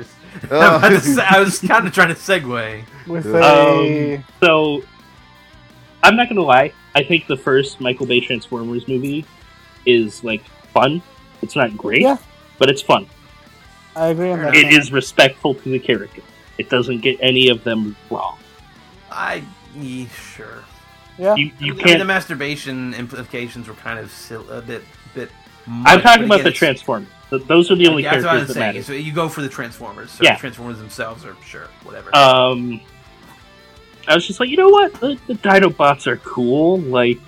I was kind of trying to segue. With a So, I'm not gonna lie. I think the first Michael Bay Transformers movie is, like, fun. It's not great, Yeah. but it's fun. I agree on that. It is respectful to the character. It doesn't get any of them wrong. Sure. Yeah. You I mean, the can't... masturbation implications were kind of a bit. I'm much, talking but about again, the it's- Transformers. Those are the only Yeah, that's what characters I'm that saying. matter. So you go for the Transformers. So Yeah. the Transformers themselves are sure, whatever. I was just like, you know what? The Dinobots are cool. Like,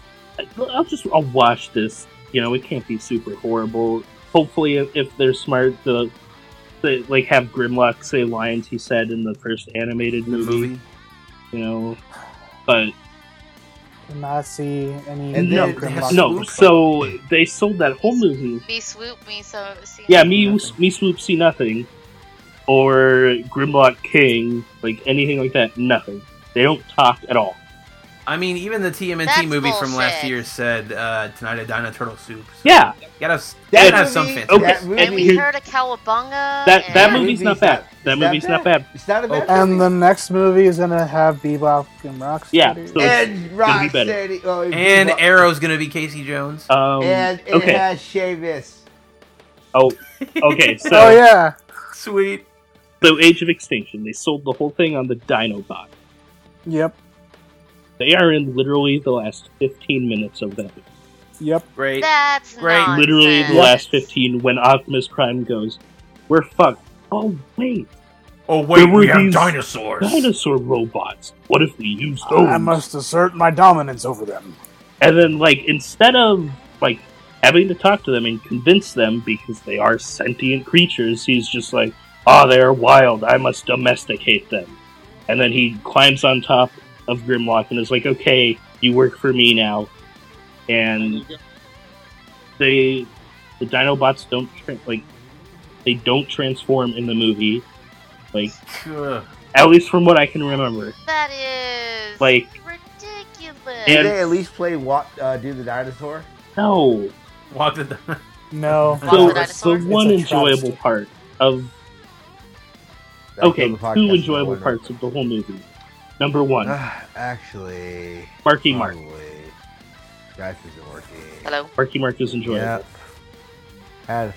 I'll watch this. You know, it can't be super horrible. Hopefully, if they're smart, they like have Grimlock say lines he said in the first animated the movie. movie. You know, but Did not see any. And no, then they have no. Swoop. So they sold that whole movie. Me swoop, me so. See Yeah, Nothing. me swoop, see nothing, or Grimlock King, like anything like that. Nothing. They don't talk at all. I mean, even the TMNT That's movie from last bullshit. year said tonight I dine on turtle soup. So Yeah, gotta That have some movie- fancy. Okay. that And we movie- heard a cowabunga. that and movie's not bad. That movie's not bad. It's not a bad And the movie. next movie is gonna have Bebop and Rocksteady. Yeah, so it's And gonna be better. Rocksteady. Oh, And Bebop. Arrow's gonna be Casey Jones. And it okay. has Sheamus. Oh, okay. So, Oh yeah. Sweet. so Age of Extinction. They sold the whole thing on the Dinobot. Yep. They are in literally the last 15 minutes of that. Yep. Great. That's Great. nonsense. Literally the last 15 when Optimus Prime goes, "We're fucked." Oh wait, Oh There were we have these dinosaurs. dinosaur robots. What if we use those? I must assert my dominance over them. And then, like, instead of like having to talk to them and convince them because they are sentient creatures, he's just like, "Oh, they are wild. I must domesticate them." And then he climbs on top of Grimlock and is like, "Okay, you work for me now." And the Dinobots don't they don't transform in the movie, like, Ugh. at least from what I can remember. That is Like, ridiculous. Did And- they at least play Do the Dinosaur? no. Walk the. No. Walk So the Dinosaur? the one It's a enjoyable travesty. part of That okay, killed the podcast, two enjoyable I wonder. parts of the whole movie. Number one, Actually, Marky Mark. probably. Guys isn't working. Hello. Marky Mark is enjoyable. Yep. Had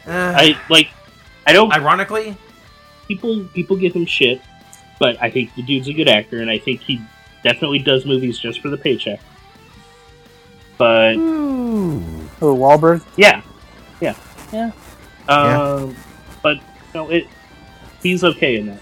I don't. Ironically, People give him shit, but I think the dude's a good actor, and I think he definitely does movies just for the paycheck. But Oh, Wahlberg. yeah, But he's okay in that.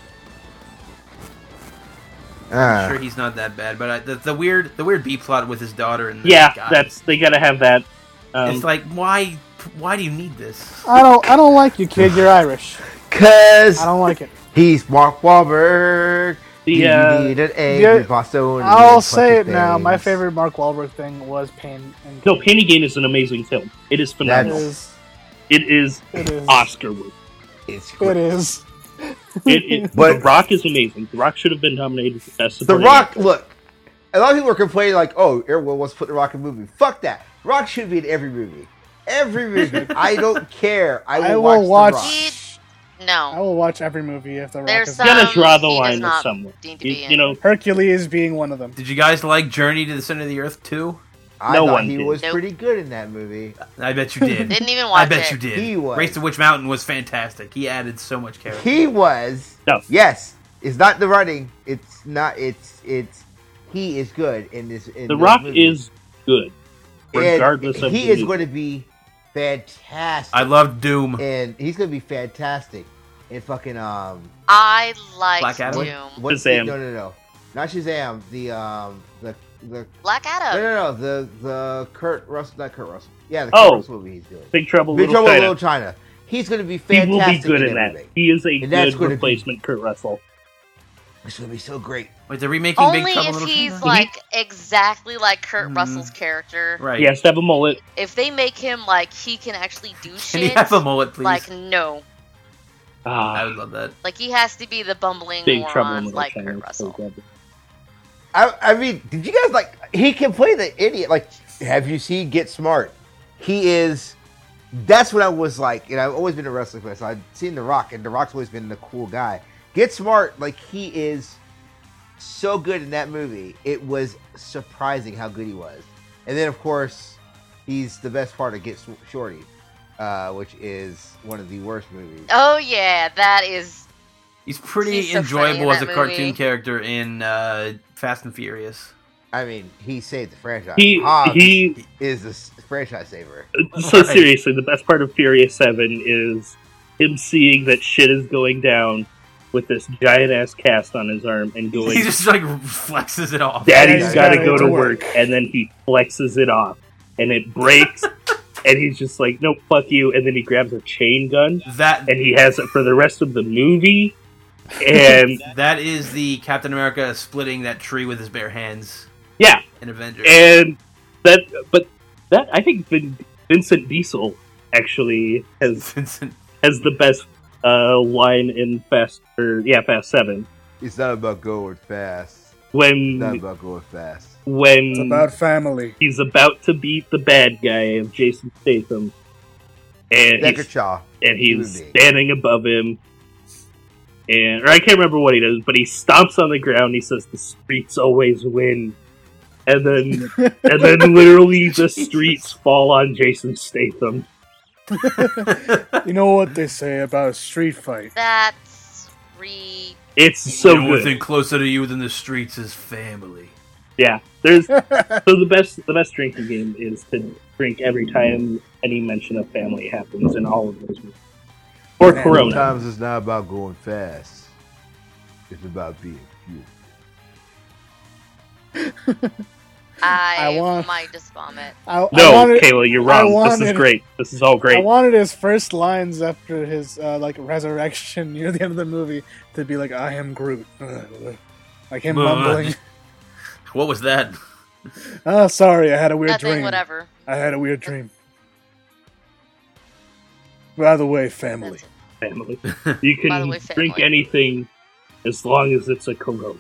I'm sure he's not that bad, but the weird B plot with his daughter and They gotta have that. It's like, why do you need this? I don't like you, kid. You're Irish. Cause I don't like it. he's Mark Wahlberg. You need an egg, Bostonian. I'll say it now. My favorite Mark Wahlberg thing was Pain and No, Pain and Gain is an amazing film. It is phenomenal. It is Oscar worthy. It is. But The Rock is amazing. The Rock should have been nominated for Best The Supporting Rock, Actor. look, a lot of people are complaining like, "Oh, everyone wants to put The Rock in a movie." Fuck that. Rock should be in every movie. Every movie. I don't care. I will watch The Rock. I will watch every movie if The Rock There's is some- You gotta draw the he line does with not someone. need to be You in. know, Hercules being one of them. Did you guys like Journey to the Center of the Earth too? I No thought one he did. was Nope. pretty good in that movie. I bet you did. Didn't even watch I bet it. you did. He was. Race to Witch Mountain was fantastic. He added so much character. He was. No. Yes. It's not the writing. It's not. It's. He is good in this. In The this Rock movie. is good, regardless And of he the is movie. going to be fantastic. I love Doom. and he's going to be fantastic in fucking I like Black Adam? Doom. what's Shazam. No, not Shazam. The Black Adam. no, the Kurt Russell, not Kurt Russell. Yeah, the Kurt Oh. Russell movie he's doing. Big Trouble, Big Little Trouble in China. Little China. He's going to be He fantastic. will be good in that. everything. He is a And that's good gonna be- replacement Kurt Russell. It's going to be so great. Wait, they're remaking Only Big Trouble in if Little he's China? like exactly like Kurt Mhm. Russell's character. Right. He has to have a mullet. If they make him like he can actually do Can shit, he have a mullet, please? like no, I would love that. like he has to be the bumbling Big Trouble in moron Little like China. Kurt Russell. I mean, did you guys he can play the idiot. Like, have you seen Get Smart? He is. That's what I was like. And I've always been a wrestling fan, so I've seen The Rock, and The Rock's always been the cool guy. Get Smart, like, he is so good in that movie. It was surprising how good he was. And then, of course, he's the best part of Get Shorty, which is one of the worst movies. Oh yeah, that is. He's pretty He's so funny in enjoyable as a that cartoon movie. character in Fast and Furious. I mean, he saved the franchise. He Hobbs he. is the franchise saver. So Right. seriously, the best part of Furious 7 is him seeing that shit is going down with this giant ass cast on his arm and going, He just like flexes it off. "Daddy's Daddy's got to gotta go go to to work," and then he flexes it off, and it breaks, and he's just like, "Nope, fuck you," and then he grabs a chain gun, That and he has it for the rest of the movie, and that is the Captain America splitting that tree with his bare hands yeah, in Avengers. and but that I think Vincent Diesel actually has Vincent. the best line in Fast 7 It's not about going fast. when Not about going fast. when It's about family. he's about to beat the bad guy of Jason Statham, and Decker he's, Shaw. and he's Movie. standing above him, or I can't remember what he does, but he stomps on the ground. He says, "The streets always win," and then literally the streets fall on Jason Statham. You know what they say about a street fight? That's It's so The only good. thing closer to you than the streets is family. Yeah, there's so the best drinking game is to drink every time any mention of family happens in all of those movies. Or Corona. Sometimes it's not about going fast. It's about being few. I want- might just vomit. No, wanted, Kayla, you're I wrong. This is wanted- great. This is all I great. wanted his first lines after his like resurrection near the end of the movie to be like, "I am Groot," like him mumbling. What was that? Oh, sorry, I had a weird Nothing, dream. whatever. I had a weird dream. By the way, family. That's it. Family. You By the can way, drink family. anything as long as it's a Corona.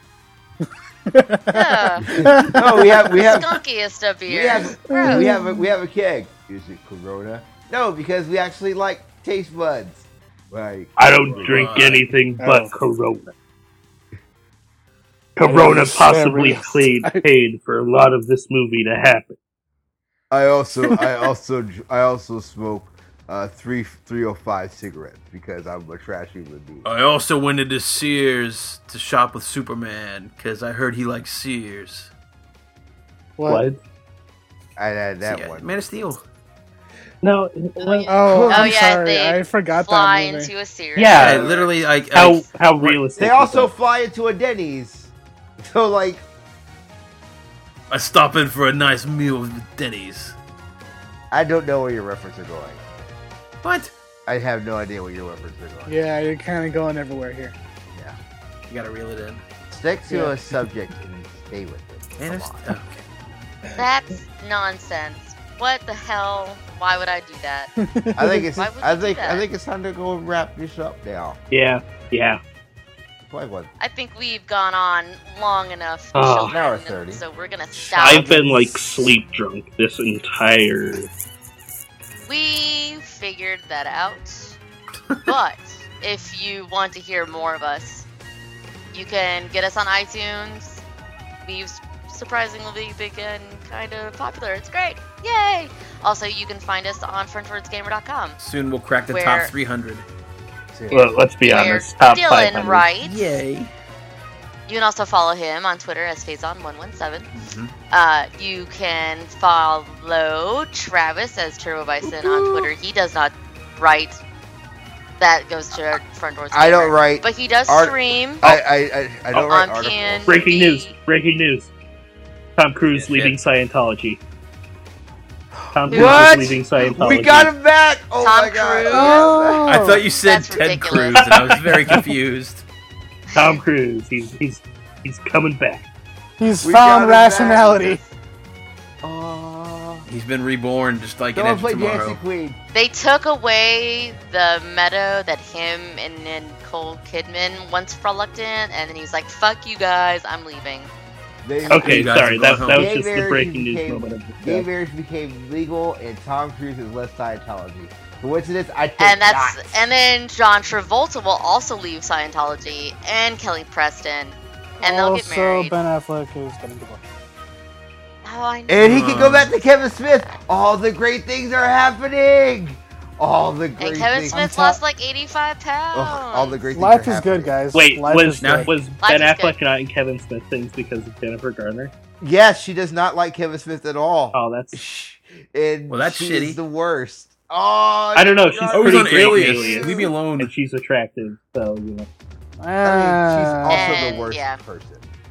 Yeah. No, we have Skunkiest of we beer. have Gross. we have a keg. Is it Corona? No, because we actually like taste buds. Like I don't drink Right. anything but Oh. Corona. Corona Yes, possibly very- paid for a lot of this movie to happen. I also smoke 305 cigarettes because I'm a trashy human being. I also went into Sears to shop with Superman because I heard he likes Sears. What? I had that See, one. Man of Steel. No. Oh, I'm yeah, sorry. they I forgot fly that movie. into a series. Yeah. I literally like How realistic? They is also that? fly into a Denny's. So like, I stop in for a nice meal with Denny's. I don't know where your references are going. What? I have no idea where your references are going. Yeah, you're kind of going everywhere here. Yeah. You gotta reel it in. Stick to Yeah. a subject and stay with it. Man, Come it's, on. okay. That's nonsense. What the hell? Why would I do that? I think it's. Why would I you do think. that? I think it's time to go and wrap this up now. Yeah. Play one. I think we've gone on long enough. Oh. children, An hour 30. So we're gonna stop. I've been like sleep drunk this entire. We figured that out. But if you want to hear more of us, you can get us on iTunes. We've surprisingly been kind of popular. It's great. Yay! Also, you can find us on FrenchWordsGamer.com. Soon we'll crack the Where- top 300. Well, let's be Where honest. Top Dylan 500. writes. Yay! You can also follow him on Twitter as Faison117. Mhm. You can follow Travis as Turbo Bison on Twitter. He does not write. That goes to Front Doors. I don't Gamer. write. But he does art- stream I don't write on articles. PN. Breaking news! Breaking news! Tom Cruise Yeah, leaving Scientology. Tom Cruise What? is leaving Scientology. We got him back! Oh Tom my god! Cruise. Oh, I thought you said That's Ted ridiculous. Cruz, and I was very confused. Tom Cruise. He's coming back. he's We got found him rationality. Oh, He's been reborn, just like in don't Edge play Tomorrow. Dancing Queen. They took away the meadow that him and Nicole Kidman once frolicked in, and then he's like, "Fuck you guys, I'm leaving." They, Okay, You guys sorry. are That going was home. just the Gay breaking marriage news became- moment of the Gay show. marriage became legal, and Tom Cruise is less Scientology. Coincidence? I think And that's not. and then John Travolta will also leave Scientology, and Kelly Preston, and they'll get Also, married. Ben Affleck is getting divorced. Oh, I know. And he can go back to Kevin Smith. All the great things are happening. All the great And Kevin things. Smith I'm lost like 85 pounds. Ugh, all the great things Life are is happening. good, guys. Wait, Life was is now- good. was Life Ben is Affleck good. not in Kevin Smith things because of Jennifer Garner? Yes, she does not like Kevin Smith at all. Oh, that's. Shh. And Well, that's she's shitty. the worst. Oh, I don't know, she's Oh, he's pretty on great Alias. Alias. Leave me alone. And she's attractive, so you know. I mean, she's also And, the worst yeah. person.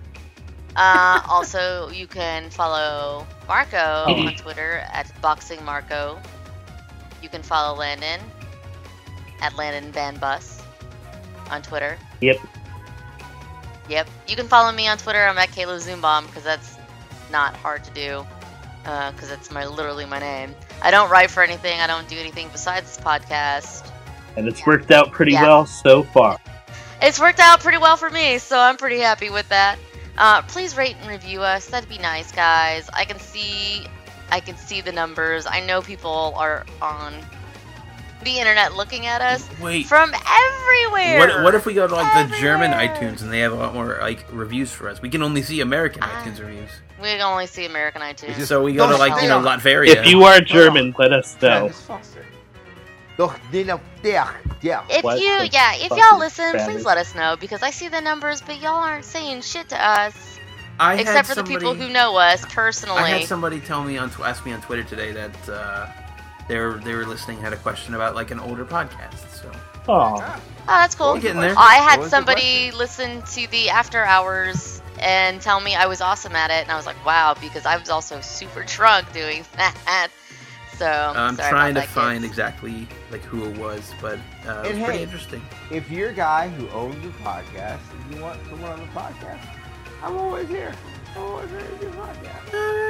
Also, you can follow Marco on Twitter at Boxing Marco. You can follow Landon at Landon Van Bus on Twitter. Yep. Yep. You can follow me on Twitter. I'm at Kayla Zoombaum because that's not hard to do. Because it's literally my name. I don't write for anything. I don't do anything besides this podcast. And it's worked out pretty Yeah. well so far. It's worked out pretty well for me, so I'm pretty happy with that. Please rate and review us. That'd be nice, guys. I can see the numbers. I know people are on the internet looking at us Wait, from everywhere. what if we go to like the German Everywhere. iTunes and they have a lot more like reviews for us? We can only see American Ah. iTunes reviews, We can only see American iTunes. just- so we go to Don't like say that. Latveria. If you are German, let us know. Travis Foster. Doch, yeah. If What you, the yeah, if fuck y'all is listen, Travis? please let us know because I see the numbers, but y'all aren't saying shit to us, I had except for the people somebody- who know us personally. I had somebody tell me ask me on Twitter today that they were listening, had a question about like an older podcast. So Oh, Oh, that's cool. We're getting there. I What had was the somebody listen to the After Hours and tell me I was awesome at it, and I was like, wow, because I was also super drunk doing that. So I'm sorry trying to about that, find kids. exactly like who it was, but it was And pretty hey, interesting. If you're a guy who owns a podcast and you want someone on the podcast, I'm always here. I'm always ready to do a podcast.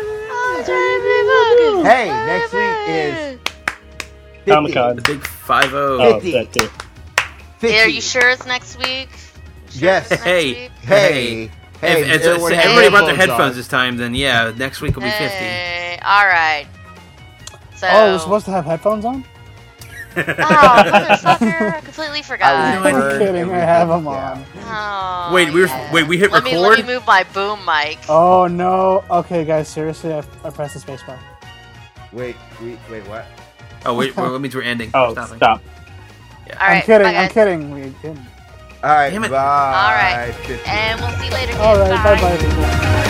Oh, Hey, next week is 50. Comic-Con. The big 5-0. Oh, 50. that too. 50. Are you sure it's next week? You sure Yes. it's next Hey. week? Hey. Hey, if it's, everyone has everybody brought their headphones headphones on. this time, then yeah, next week will be 50. Hey, all right. So, Oh, we're supposed to have headphones on? oh, motherfucker! I completely I forgot. was I'm burned kidding, every I have time. them Oh, on. Wait, yeah. we hit Let me record. move my boom mic. Oh no. Okay, guys, seriously, I pressed the spacebar. Wait, what? Oh wait, well, that means we're ending. Oh, Stopping. stop. All I'm right, kidding, bye, I'm guys. kidding. We didn't. All right, Damn it. bye. All right. 50. And we'll see you later. Kids. Alright, bye bye, people.